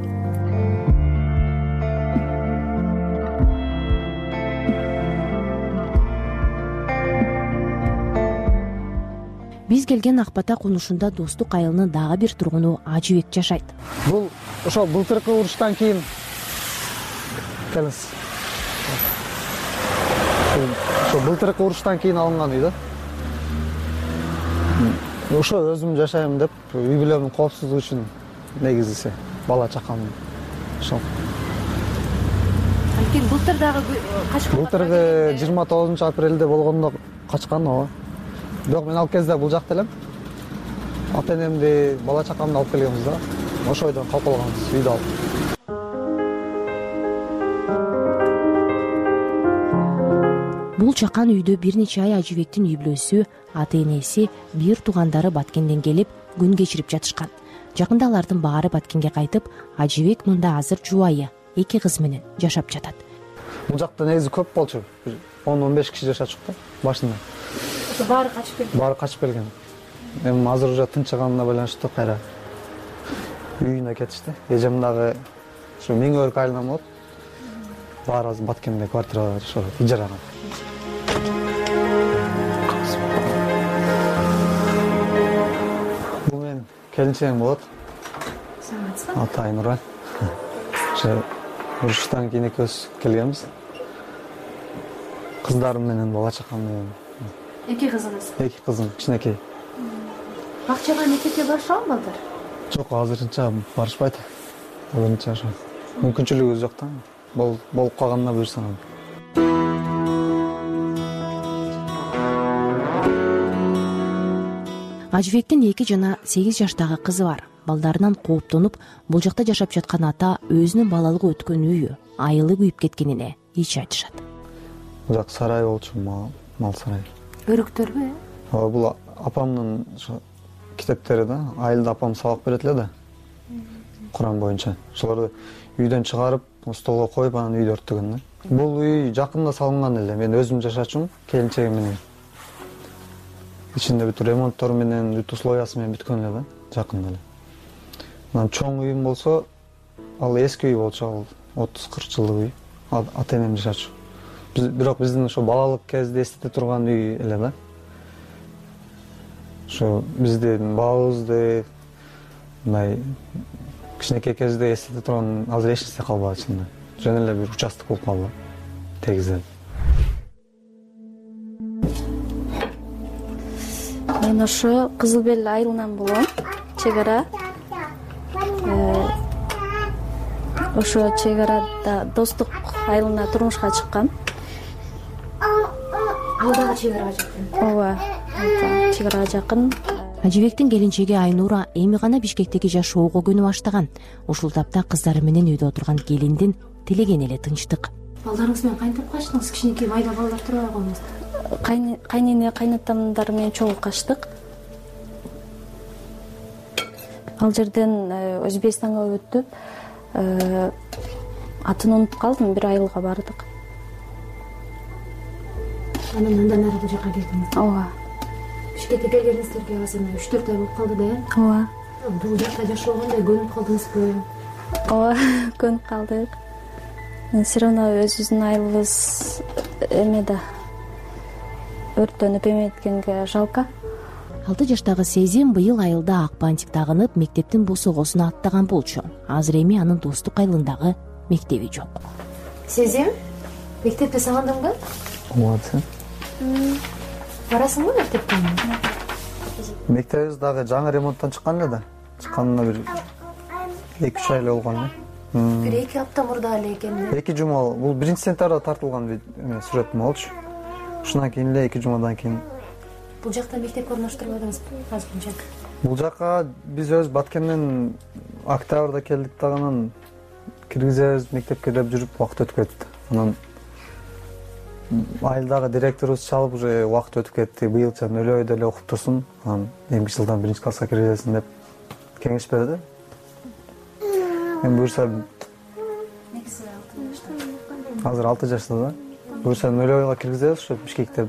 Биз келген Акбата конушунда Достук айылынын дагы бир тургуну Ажыбек жашайт. Бул ошол былтыркы уруштан кийин келиңиз. Ошо былтыркы уруштан кийин алынган үй да. Ошо өзүм жашайм деп, үй бүлөмдүн коопсуздугу үчүн негизиси бала чакам ошол. Анткени былтыр дагы качкан. Былтыркы жыйырма тогузунчу апрелде болгондо качкан, ооба. Бирок мен ал кезде бул жакта элем. Ата энемди, бала чакамды алып келгенбиз да. Ошол үйдөн калып калганбыз, үйдү алып. Бул чакан үйдө бир нече ай Ажыбектин үй бүлөсү, ата энеси, бир туугандары Баткенден келип күн кечирип жатышкан. Жакында алардын баары Баткенге кайтып, Ажыбек мында азыр жубайы, эки кыз менен жашап жатат. Бул жакта негизи көп болчу. он он беш киши жашачук да башында. Баары качып келген. Баары качып келген. Эми азыр уже тынчыганына байланыштуу кайра үйүнө кетишти. Эжем дагы ушу Миңөрүк айылынан болот. Баары азыр Баткенде квартирага жашап, ижарага. Бул мен келинчегим болот. Саламатсызбы? Аты Айнура. Ошо уруштан кийин экөөбүз келгенбиз. Кыздарым менен, бала чакам менен. Эки кызыңыз? Эки кызым, кичинекей. Бакчага мектепке барышабы балдар? Жок, азырынча барышпайт. Азырынча ошо мүмкүнчүлүгүбүз жок да. Болуп калганына буюрса. Ажыбектин эки жана сегиз жаштагы кызы бар. Балдарынан кооптонуп, бул жакта жашап жаткан ата өзүнүн балалыгы өткөн үйү, айылы күйүп кеткенине ич айтышат. Бул жак сарай болчу, мал сарай. Өрүктөрбү? Ооба, бул апамдын ошо китептери да, айылда апам сабак берет эле да. Куран боюнча. Ошолорду үйдөн чыгарып, столго коюп, анан үйдү өрттөгөн да. Бул үй жакында салынган эле. Мен өзүм жашачумун, келинчегим менен. Ичинде бүт ремонттор менен, бүт условиясы менен бүткөн эле да, жакында эле. Анан чоң үйүм болсо, ал эски үй болчу, ал отуз кырк жылдык үй. Ата энем жашачу. Бирок биздин ошо балалык кезде эстете турган үй эле да. Ошо биздин бабабызды мындай кичинекей кезде эстете турган азыр эч нерсе калбады чынында. Жөн эле бир участок болуп калды. Тегиз эле. Мен ошо Кызыл Бел айылынан болом, чек ара. Ошо чек арада Достук айылына турмушка чыккам. Ал дагы чек арага жакын. Ооба, чек арага жакын. Ажыбектин келинчеги Айнура эми гана Бишкектеги жашоого көнүп баштаган. Ушул тапта кыздары менен үйдө отурган келиндин тилеген эле тынчтык. Балдарыңыз менен кантип качтыңыз? Кичинекей майда балдар турбай коймосду. Кайнене, кайнатамдар менен чогуу качтык. Ал жерден Өзбекстанга өтүп, атын унутуп калдым, бир айылга бардык. Анан андан ары бул жака келдиңиз? Ооба. Бишкекке келгениңиздерге азыр үч төрт ай болуп калды да? Ооба. Бул жакта жашоогондой көнүп калдыңызбы? Ооба, көнүп калдык. Все равно өзүбүздүн айылыбыз эме да өрттөнүп эметкенге жалко. Алты жаштагы Сезим быйыл айылда ак бантик тагынып, мектептин босогосуна аттаган болчу. Азыр эми анын Достук айылындагы мектеби жок. Сезим, мектепте сагындың ба? Ооба. Барасыңбы мектепке? Мектебибиз дагы жаңы ремонттон чыккан эле да. чыкканына бир эки үч ай эле болгон эле. бир эки апта мурда эле экен. эки жума бул биринчи сентябрда тартылган сүрөт болчу. Ушундан кийин эле эки жумадан кийин. Бул жакта мектеп орноштурбадыңызбы азырынча? Бул жакка биз өз Баткенден октябрда келдик да, анан киргизебиз мектепке деп жүрүп убакыт өтүп кетти. Анан айылдагы директорубуз чалып уже убакыт өтүп кетти. Быйылча нөл ойдо эле окуп турсун, анан эмки жылдан биринчи класска киргизесиң деп кеңеш берди. Мен буюрса азыр алты жашта да. Буюрса нөл ойго киргизебиз ушу Бишкекте.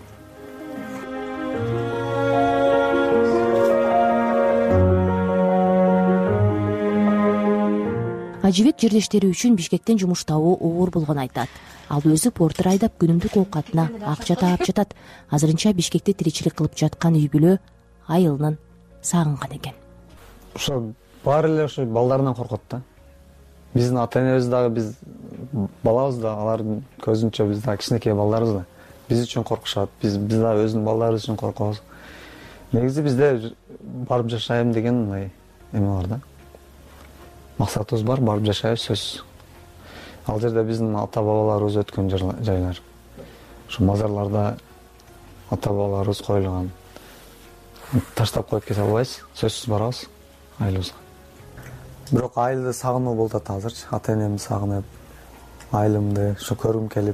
Ажибек жердештери үчүн Бишкектен жумуш табуу оор болгон айтат. Ал өзү портер айдап күнүмдүк оокатына акча таап жатат. Азырынча Бишкекте тиричилик кылып жаткан үй бүлө айылын сагынган экен. Ошо баары эле ошо балдарынан коркот да. Биздин ата-энебиз дагы биз балабыз да, алардын көзүнчө биз дагы кичинекей балдарбыз да. Биз үчүн коркушат, биз биз дагы өзүнүн балдарыбыз үчүн коркобуз. Негизи бизде барып жашайм деген мындай эме бар да. Максатыбыз бар, барып жашайбыз сөзсүз. Ал жерде биздин ата-бабаларыбыз өткөн жайлар. Ошо мазарларда ата-бабаларыбыз коюлган. Таштап коюп кете албайбыз, сөзсүз барабыз айылыбызга. Бирок айылды сагынуу болуп атат азырчы. Ата-энемди сагынып, айылымды ошо көргүм келип,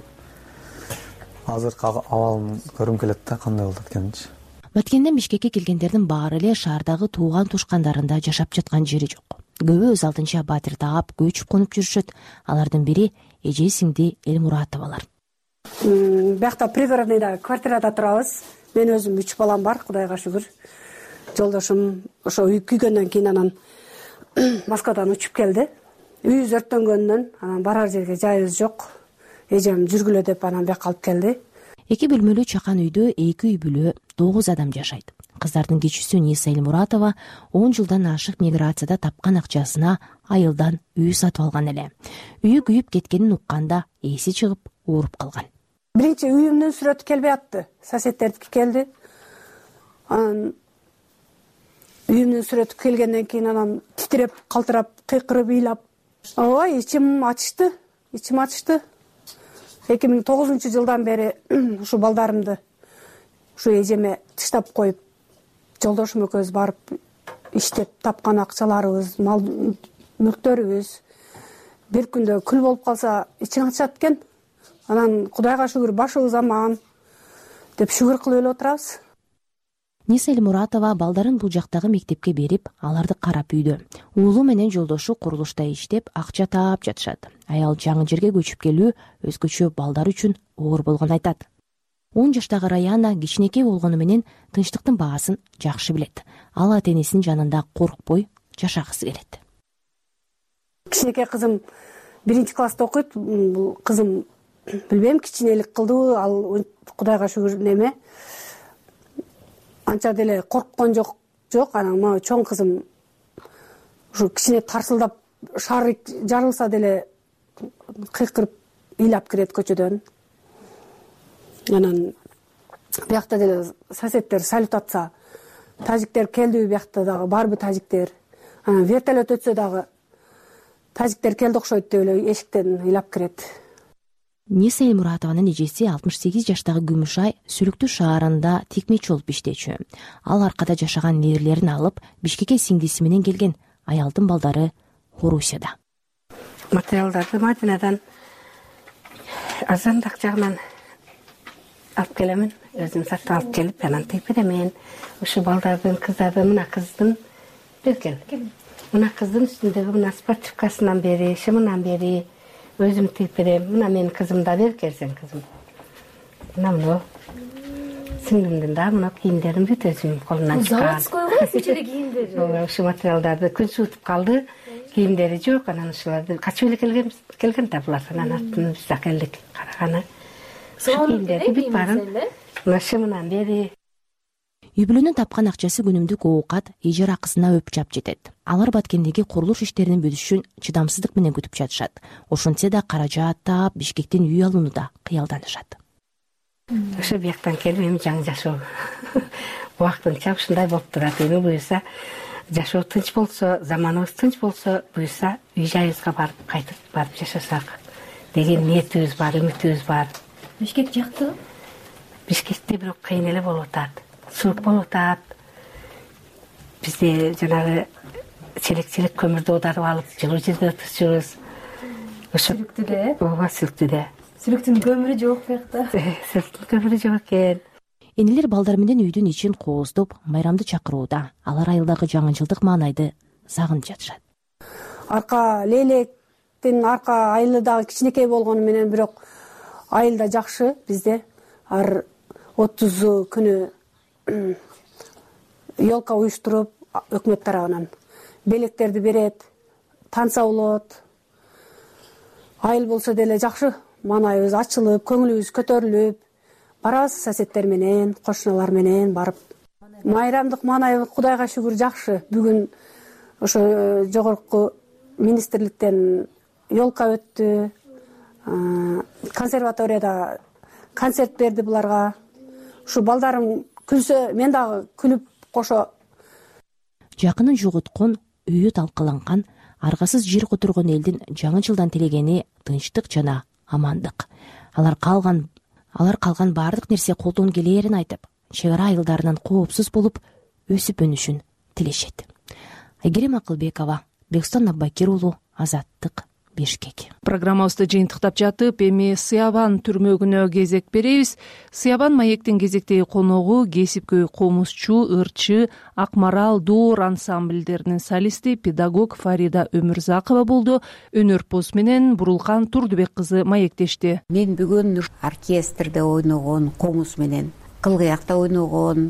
азыркы абалын көргүм келет да, кандай болуп атканынчы. Баткенден Бишкекке келгендердин баары эле шаардагы тууган тушкандарында жашап жаткан жери жок. Көбү өз алдынча батир таап, көчүп конуп жүрүшөт. Алардын бири эже сиңди Элмуратовалар. Биякта пригородныйда квартирада турабыз. Мен өзүм үч балам бар, Кудайга шүгүр. Жолдошум ошо үй күйгөндөн кийин анан Москвадан учуп келди. Үйүбүз өрттөнгөндөн анан барар жерге жайыбыз жок. Эжем жүргүлө деп анан бияка алып келди. Эки бөлмөлүү чакан үйдө эки үй бүлө тогуз адам жашайт. Кыздардын кичүүсү Ниса Элмуратова он жылдан ашык миграцияда тапкан акчасына айылдан үй сатып алган эле. Үйү күйүп кеткенин укканда эси чыгып ооруп калган. Биринчи үйүмдүн сүрөтү келбей атты. Соседтердики келди. Анан үйүмдүн сүрөтү келгенден кийин анан титиреп, калтырап, кыйкырып, ыйлап, ой, ичим ачышты, ичим ачышты. эки миң тогузунчу жылдан бери ушу балдарымды ушу эжеме тыштап коюп, жолдошум экөөбүз барып иштеп тапкан акчаларыбыз, мал мүлктөрүбүз бир күндө күл болуп калса ичиң ачат экен. Анан Кудайга шүгүр башыбыз аман деп шүгүр кылып эле отурабыз. Ниса Элмуратова балдарын бул жактагы мектепке берип, аларды карап үйдө. Уулу менен жолдошу курулушта иштеп, акча таап жатышат. Аял жаңы жерге көчүп келүү өзгөчө балдар үчүн оор болгон айтат. он жаштагы Раяна кичинекей болгону менен тынчтыктын баасын жакшы билет. Ал ата-энесинин жанында коркпой жашагысы келет. Кичинекей кызым биринчи класста окуйт. Бул кызым билбейм, кичинелик кылдыбы, ал Кудайга шүгүр неме. Анча деле корккон жок, жок. Анан мына чоң кызым ушу кичине тарсылдап, шарик жарылса деле кыйкырып, ыйлап кирет көчөдөн. Анан биякта деле соседтер салют атса, тажиктер келдиби, биякта дагы барбы тажиктер. Анан вертолет өтсө дагы тажиктер келди окшойт деп эле эшиктен ыйлап кирет. Ниса Элмуратованын эжеси алтымыш сегиз жаштагы Күмүшай Сүлүктүү шаарында тикмечи болуп иштечү. Ал аркада жашаган неберелерин алып, Бишкекке сиңдиси менен келген. Аялдын балдары Орусияда. Материалдарды Мадинадан арзандак жагынан алып келемин. Өзүм сатып алып келип, анан тыйып беремин. Ушу балдардын, кыздардын, мына кыздын берген. Мына кыздын үстүндөгү мына спортивкасынан бери, шымынан бери өзүм тыйып берем. Мына менин кызым да бер келсең кызым. Мына мына сиңдимдин да мына кийимдерин бүт өзүм колумдан чыккан. Заводской кичине кийимдер. Ушу материалдарды күн суутуп калды. Кийимдери жок, анан ушуларды качып эле келген келген да булар. Анан аттын биз да келдик караганы. Кийимдерди бүт барын мына шымынан бери. Үй бүлөнүн тапкан акчасы күнүмдүк оокат, ижара акысына өп жап жетет. Алар Баткендеги курулуш иштеринин бүтүшүн чыдамсыздык менен күтүп жатышат. Ошентсе да каражат таап Бишкектен үй алуунуда кыялданышат. Ошо бияктан келип эми жаңы жашоо убактынча ушундай болуп турат. Эми буюрса жашоо тынч болсо, заманыбыз тынч болсо, буюрса үй жайыбызга барып кайтып барып жашасак деген ниетибиз бар, үмүтүбүз бар. Бишкек жактыбы? Бишкекте бирок кыйын эле болуп атат. Суук болуп атат. Бизде жанагы челек-челек көмүрдү оодарып алып, жылуу жерде отурчубуз. Ошо Сүлүктүдө? Ооба, Сүлүктүдө. Сүлүктүн көмүрү жок биякта. Сүлүктүн көмүрү жок экен. Энелер балдар менен үйдүн ичин кооздоп, майрамды чакырууда. Алар айылдагы жаңы жылдык маанайды сагынып жатышат. Арка лейлектин арка айылы дагы кичинекей болгону менен бирок айылда жакшы бизде. Ар отузу күнү елка уюштуруп, өкмөт тарабынан белектерди берет, танса болот. Айыл болсо деле жакшы, маанайыбыз ачылып, көңүлүбүз көтөрүлүп, барабыз соседтер менен, кошуналар менен барып. Майрамдык маанайыбыз Кудайга шүгүр жакшы. Бүгүн ошо жогорку министрликтен елка өттү. Консерваторияда концерт берди буларга. Ушу балдарым күлсө, мен дагы күлүп кошо. Жакынын жоготкон, үйү талкаланган, аргасыз жер которгон элдин жаңы жылдан тилегени тынчтык жана амандык. Алар калган Алар калган баардык нерсе колдон келээрин айтып, чек ара айылдарынан коопсуз болуп өсүп өнүшүн тилешет. Айгерим Акылбекова, Бекстон Аббакир уулу, Азаттык, Бишкек. Программабызды жыйынтыктап жатып, эми Сыябан түрмөгүнө кезек беребиз. Сыябан маектин кезектеги коногу кесипкөй комузчу, ырчы, Акмарал, Доор ансамбльдеринин солисти, педагог Фарида Өмүрзакова болду. Өнөр поз менен Бурулкан Турдубек кызы маектешти. Мен бүгүн оркестрде ойногон, комуз менен кылгыякта ойногон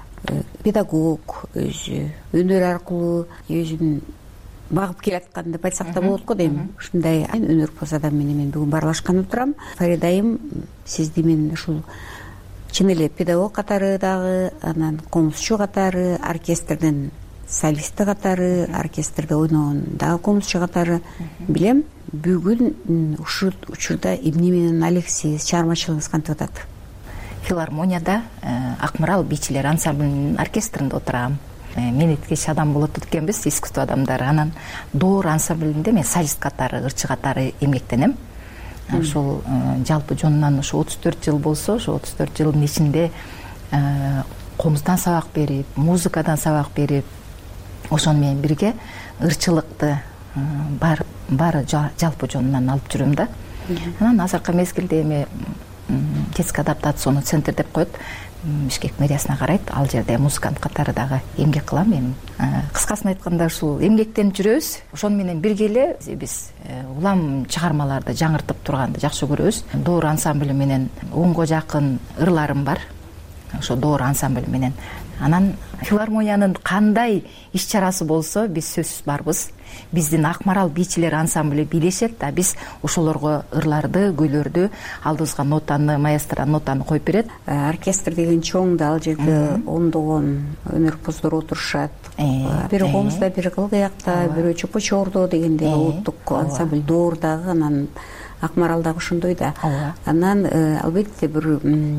педагог өзү өнөр аркылуу өзүн багып келаткан деп айтсак да болот го дейм. Ушундай өнөр поз адам менен мен бүгүн баарлашканып турам. Фаридайым, сизди мен ушул чын эле педагог катары дагы, анан комузчу катары, оркестрдин солисти катары, оркестрде ойногон дагы комузчу катары билем. Бүгүн ушул учурда эмне менен алексиз чыгармачылыгыңыз кантип атат? Филармонияда Акмарал бийчилер ансамблинин оркестринде отурам. Мен эткеч адам болот экенбиз, искусство адамдары. Анан Доор ансамблинде мен солист катары, ырчы катары эмгектенем. Ошол жалпы жонунан ошо отуз төрт жыл болсо, ошо отуз төрт жылдын ичинде комуздан сабак берип, музыкадан сабак берип, ошону менен бирге ырчылыкты бар баары жалпы жонунан алып жүрөм да. Анан азыркы мезгилде эми детский адаптационный центр деп коет, Бишкек мэриясына карайт. Ал жерде музыкант катары дагы эмгек кылам. Эми кыскасын айтканда ушул эмгектенип жүрөбүз. Ошону менен бирге эле биз улам чыгармаларды жаңыртып турганды жакшы көрөбүз. Доор ансамбли менен онго жакын ырларым бар. Ошо Доор ансамбли менен. Анан филармониянын кандай иш чарасы болсо биз сөзсүз барбыз. Биздин Акмарал бийчилер ансамбли бийлешет да, биз ошолорго ырларды, көйлөрдү, алдыбызга нотаны, маэстро нотаны коюп берет. Оркестр деген чоң да, ал жерде ондогон өнөр поздор отурушат. Бири комузда, бири кылгыякта, бирөө чопочордо дегендей улуттук ансамбль Доор дагы, анан Акмарал дагы ошондой да. Анан албетте бир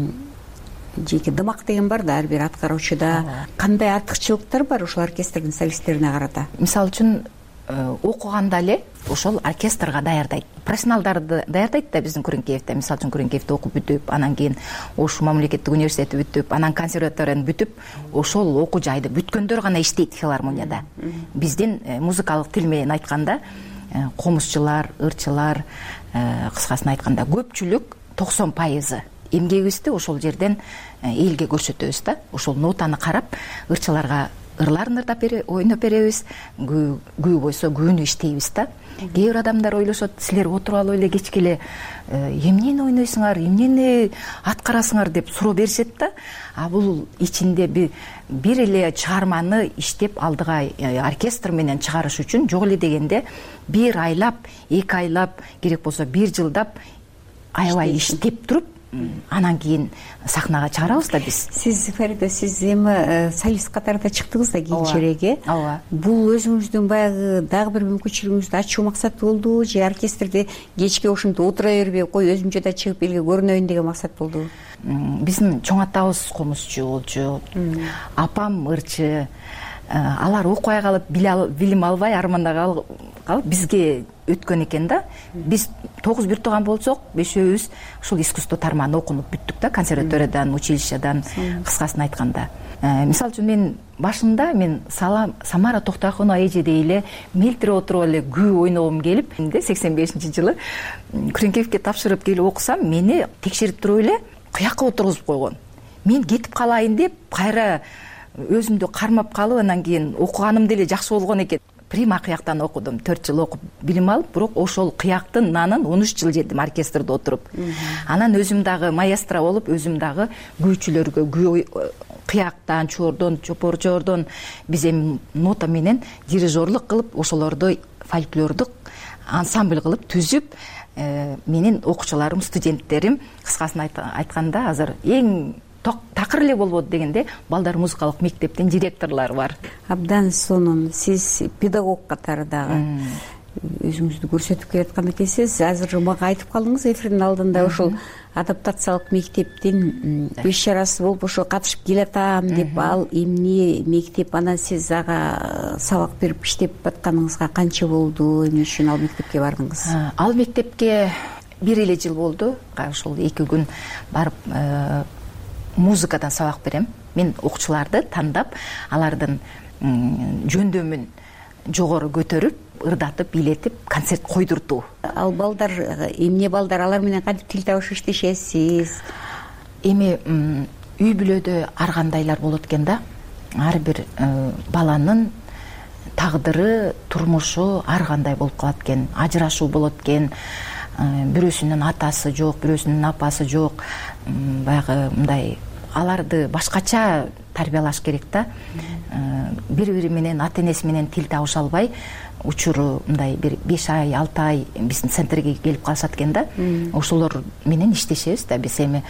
жеке дымак деген бар да, ар бир аткаруучуда. Кандай артыкчылыктар бар ушул оркестрдин солисттерине карата? Мисалы үчүн окуганда эле ошол оркестрга даярдайт. Профессионалдарды даярдайт да биздин Күреңкеевде. Мисалы үчүн Күреңкеевде окуп бүтүп, анан кийин Ош мамлекеттик университети бүтүп, анан консерваторияны бүтүп, ошол окуу жайды бүткөндөр гана иштейт филармонияда. Биздин музыкалык тил менен айтканда комузчулар, ырчылар, кыскасын айтканда көпчүлүк токсон пайызы эмгегибизди ошол жерден элге көрсөтөбүз да. Ошол нотаны карап, ырчыларга ырларын ырдап бере, ойноп беребиз, күү бойсо күүнү иштейбиз да. Кээ бир адамдар ойлошот, силер отуруп алып эле кечке эле эмнени ойнойсуңар, эмнени аткарасыңар деп суроо беришет да. А бул ичинде бир эле чыгарманы иштеп алдыга оркестр менен чыгарыш үчүн жок эле дегенде бир айлап, эки айлап, керек болсо бир жылдап аябай иштеп туруп, анан кийин сахнага чыгарабыз да биз. Сиз, Фарида, сиз эми солист катарында чыктыңыз да кийинчерээк, э? Ооба. Бул өзүңүздүн баягы дагы бир мүмкүнчүлүгүңүздү ачуу максат болдубу же оркестрде кечке ошентип отура бербей, кой өзүм жада чыгып элге көрүнөйүн деген максат болдубу? Биздин чоң атабыз комузчу болчу, апам ырчы, алар окубай калып билим албай армандай калып бизге өткөн экен да. Биз тогуз бир тууган болсок, бешөөбүз ушул искусство тармагында окунуп бүттүк да, консерваториядан, училищедан, кыскасын айтканда. Мисалы үчүн мен башында мен Самара Токтойхунова эже dey эле мелтире отуруп эле күү ойногум келип, сексен бешинчи жылы Күреңкеевке тапшырып келип окусам, мени текшерип туруп эле кыякка отургузуп койгон. Мен кетип калайын деп, кайра өзүмдү кармап калып, анан кийин окуганым деле жакшы болгон экен. Прима кыяктан окудум, төрт жыл окуп билим алып, бирок ошол кыяктын нанын он үч жыл жедим оркестрде отуруп. Анан өзүм дагы маэстро болуп, өзүм дагы күүчүлөргө күү кыяктан, чордон, чопорчордон биз эми нота менен дирижерлук кылып, ошолорду фольклордук ансамбль кылып түзүп, менин окуучуларым, студенттерим, кыскасын айтканда азыр эң такыр эле болбоду дегенде балдар музыкалык мектептин директорлору бар. Абдан сонун. Сиз педагог катары дагы өзүңүздү көрсөтүп келаткан экенсиз. Азыр мага айтып калдыңыз эфирдин алдында, ошол адаптациялык мектептин иш чарасы болуп ошо катышып келатам деп, ал эмне мектеп, анан сиз ага сабак берип иштеп атканыңызга канча болду, эмне үчүн ал мектепке бардыңыз? Ал мектепке бир эле жыл болду. Ошол эки күн барып музыкадан сабак берем. Мен окуучуларды тандап, алардын жөндөмүн жогору көтөрүп, ырдатып, бийлетип, концерт койдуртуу. Ал балдар эмне балдар, алар менен кантип тил табыш иштешесиз? Эми үй бүлөдө ар кандайлар болот экен да. Ар бир баланын тагдыры, турмушу ар кандай болуп калат экен. Ажырашуу болот экен. Бирөөсүнүн атасы жок, бирөөсүнүн апасы жок. Баягы мындай аларды башкача тарбиялаш керек да. Бири-бири менен, ата-энеси менен тил табыша албай, учуру мындай бир беш ай, алты ай биздин центрге келип калышат экен да. Ошолор менен иштешебиз да. Биз эми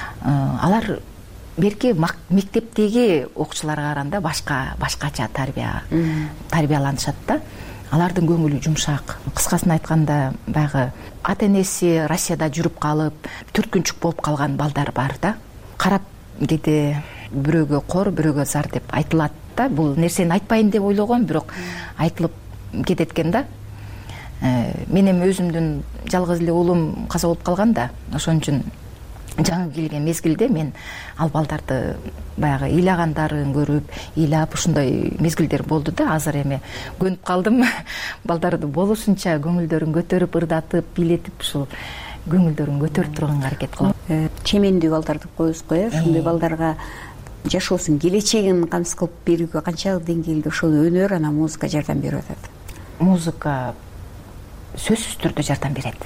алар берки мектептеги окуучуларга караганда башка башкача тарбия тарбияланышат да. Алардын көңүлү жумшак. Кыскасын айтканда, баягы ата-энеси Россияда жүрүп калып, түрткүнчүк болуп калган балдар бар да. Карап кете бирөөгө кор, бирөөгө зар деп айтылат да. Бул нерсени айтпайын деп ойлогом, бирок айтылып кетет экен да. Мен эми өзүмдүн жалгыз эле уулум каза болуп калган да. Ошон үчүн жаңы келген мезгилде мен ал балдарды баягы ыйлагандарын көрүп, ыйлап ушундай мезгилдер болду да. Азыр эми көнүп калдым. Балдарды болушунча көңүлдөрүн көтөрүп, ырдатып, бийлетип, ушул көңүлдөрүн көтөрүп турганга аракет кылам. Чемендүү балдар деп коебуз го, э? Ушундай балдарга жашоосунун келечегин камсыз кылып берүүгө канчалык деңгээлде ошол өнөр, анан музыка жардам берип атат? Музыка сөзсүз түрдө жардам берет.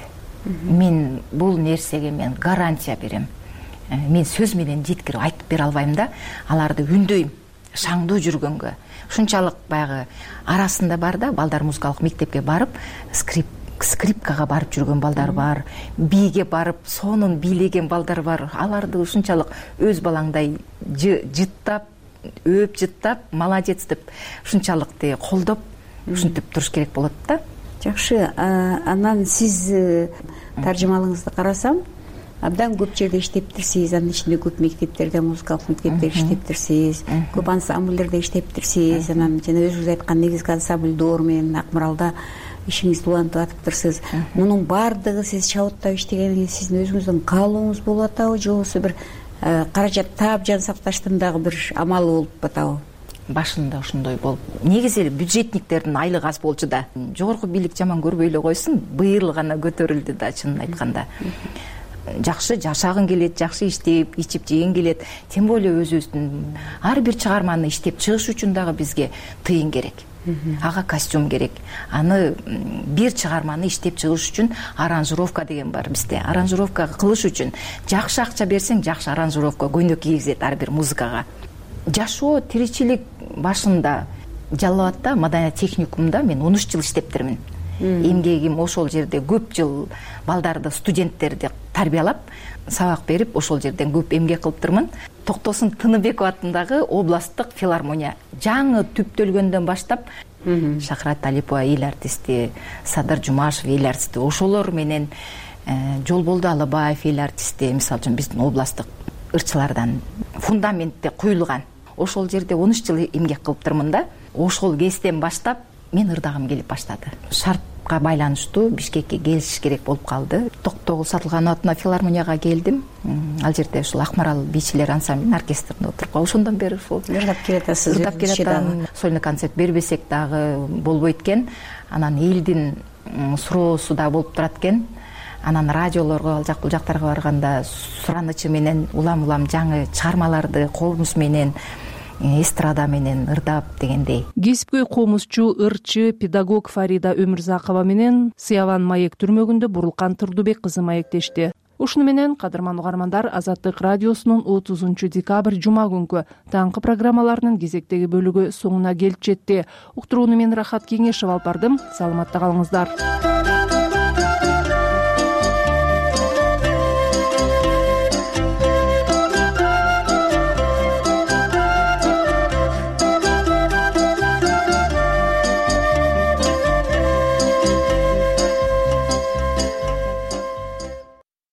Мен бул нерсеге мен гарантия берем. Мен сөз менен жеткирип айтып бере албайм да. Аларды үндөйм, шаңдуу жүргөнгө. Ушунчалык баягы арасында бар да, балдар музыкалык мектепке барып, скрип скрипкага барып жүргөн балдар бар, бийге барып сонун бийлеген балдар бар. Аларды ушунчалык өз балаңдай жыттап, өөп жыттап, молодец деп ушунчалык де колдоп, ушинтип туруш керек болот да. Жакшы. Анан сиз таржымалыңызды карасам, абдан көп жерде иштептирсиз, анын ичинде көп мектептерде, музыкалык мектептерде иштептирсиз, көп ансамбльдерде иштептирсиз, анан жана өзүңүз айткан негизги ансамбль Доор менен Акмаралда ишиңизди улантып атыптырсыз. Мунун баардыгы сиз чабыттап иштегениңиз сиздин өзүңүздүн каалооңуз болуп атабы, же болбосо бир каражат таап жан сакташтын дагы бир амалы болуп атабы? Башында ошондой болуп, негизи эле бюджетниктердин айлыгы аз болчу да. Жогорку бийлик жаман көрбөй эле койсун, быйыл гана көтөрүлдү да, чынын айтканда. Жакшы жашагың келет, жакшы иштеп, ичип жеген келет. Тем более өзүбүздүн ар бир чыгарманы иштеп чыгыш үчүн дагы бизге тыйын керек. Ага костюм керек. Аны бир чыгарманы иштеп чыгыш үчүн аранжировка деген бар бизде. Аранжировка кылыш үчүн жакшы акча берсең, жакшы аранжировка көйнөк кийгизет ар бир музыкага. Жашоо, тиричилик башында Жалал Абадта маданият техникумда мен он үч жыл иштептирмин. Эмгегим ошол жерде көп жыл балдарды, студенттерди тарбиялап, сабак берип, ошол жерден көп эмгек кылыптырмын. Токтосун Тыныбеков атындагы областтык филармония жаңы түптөлгөндөн баштап Шахрат Алипова эл артисти, Садар Жумашев эл артисти, ошолор менен Жолболду Алыбаев эл артисти, мисалы үчүн биздин областтык ырчылардан фундаментте куюлган. Ошол жерде он үч жыл эмгек кылыптырмын да. ошол кезден баштап мен ырдагым келип баштады. Шартка байланыштуу Бишкекке келиш керек болуп калды. Токтогул Сатылган атына филармонияга келдим. Ал жерде ушул Акмарал бийчилер ансамблинин оркестринде отуруп калып, ошондон бери ушул ырдап келатасыз. Ырдап келатам. Сольный концерт бербесек дагы болбойт экен. Анан элдин суроосу да болуп турат экен. Анан радиолорго, ал жак бул жактарга барганда суранычы менен улам-улам жаңы чыгармаларды комуз менен, эстрада менен ырдап дегендей. Кесипкөй комузчу, ырчы, педагог Фарида Өмүрзакова менен Сыяван маек түрмөгүндө Бурулкан Турдубек кызы маектешти. Ушуну менен, кадырман угармандар, Азаттык радиосунун отузунчу декабрь жума күнкү таңкы программаларынын кезектеги бөлүгү соңуна келип жетти. Уктурууну мен Рахат Кеңешев алып бардым. Саламатта калыңыздар.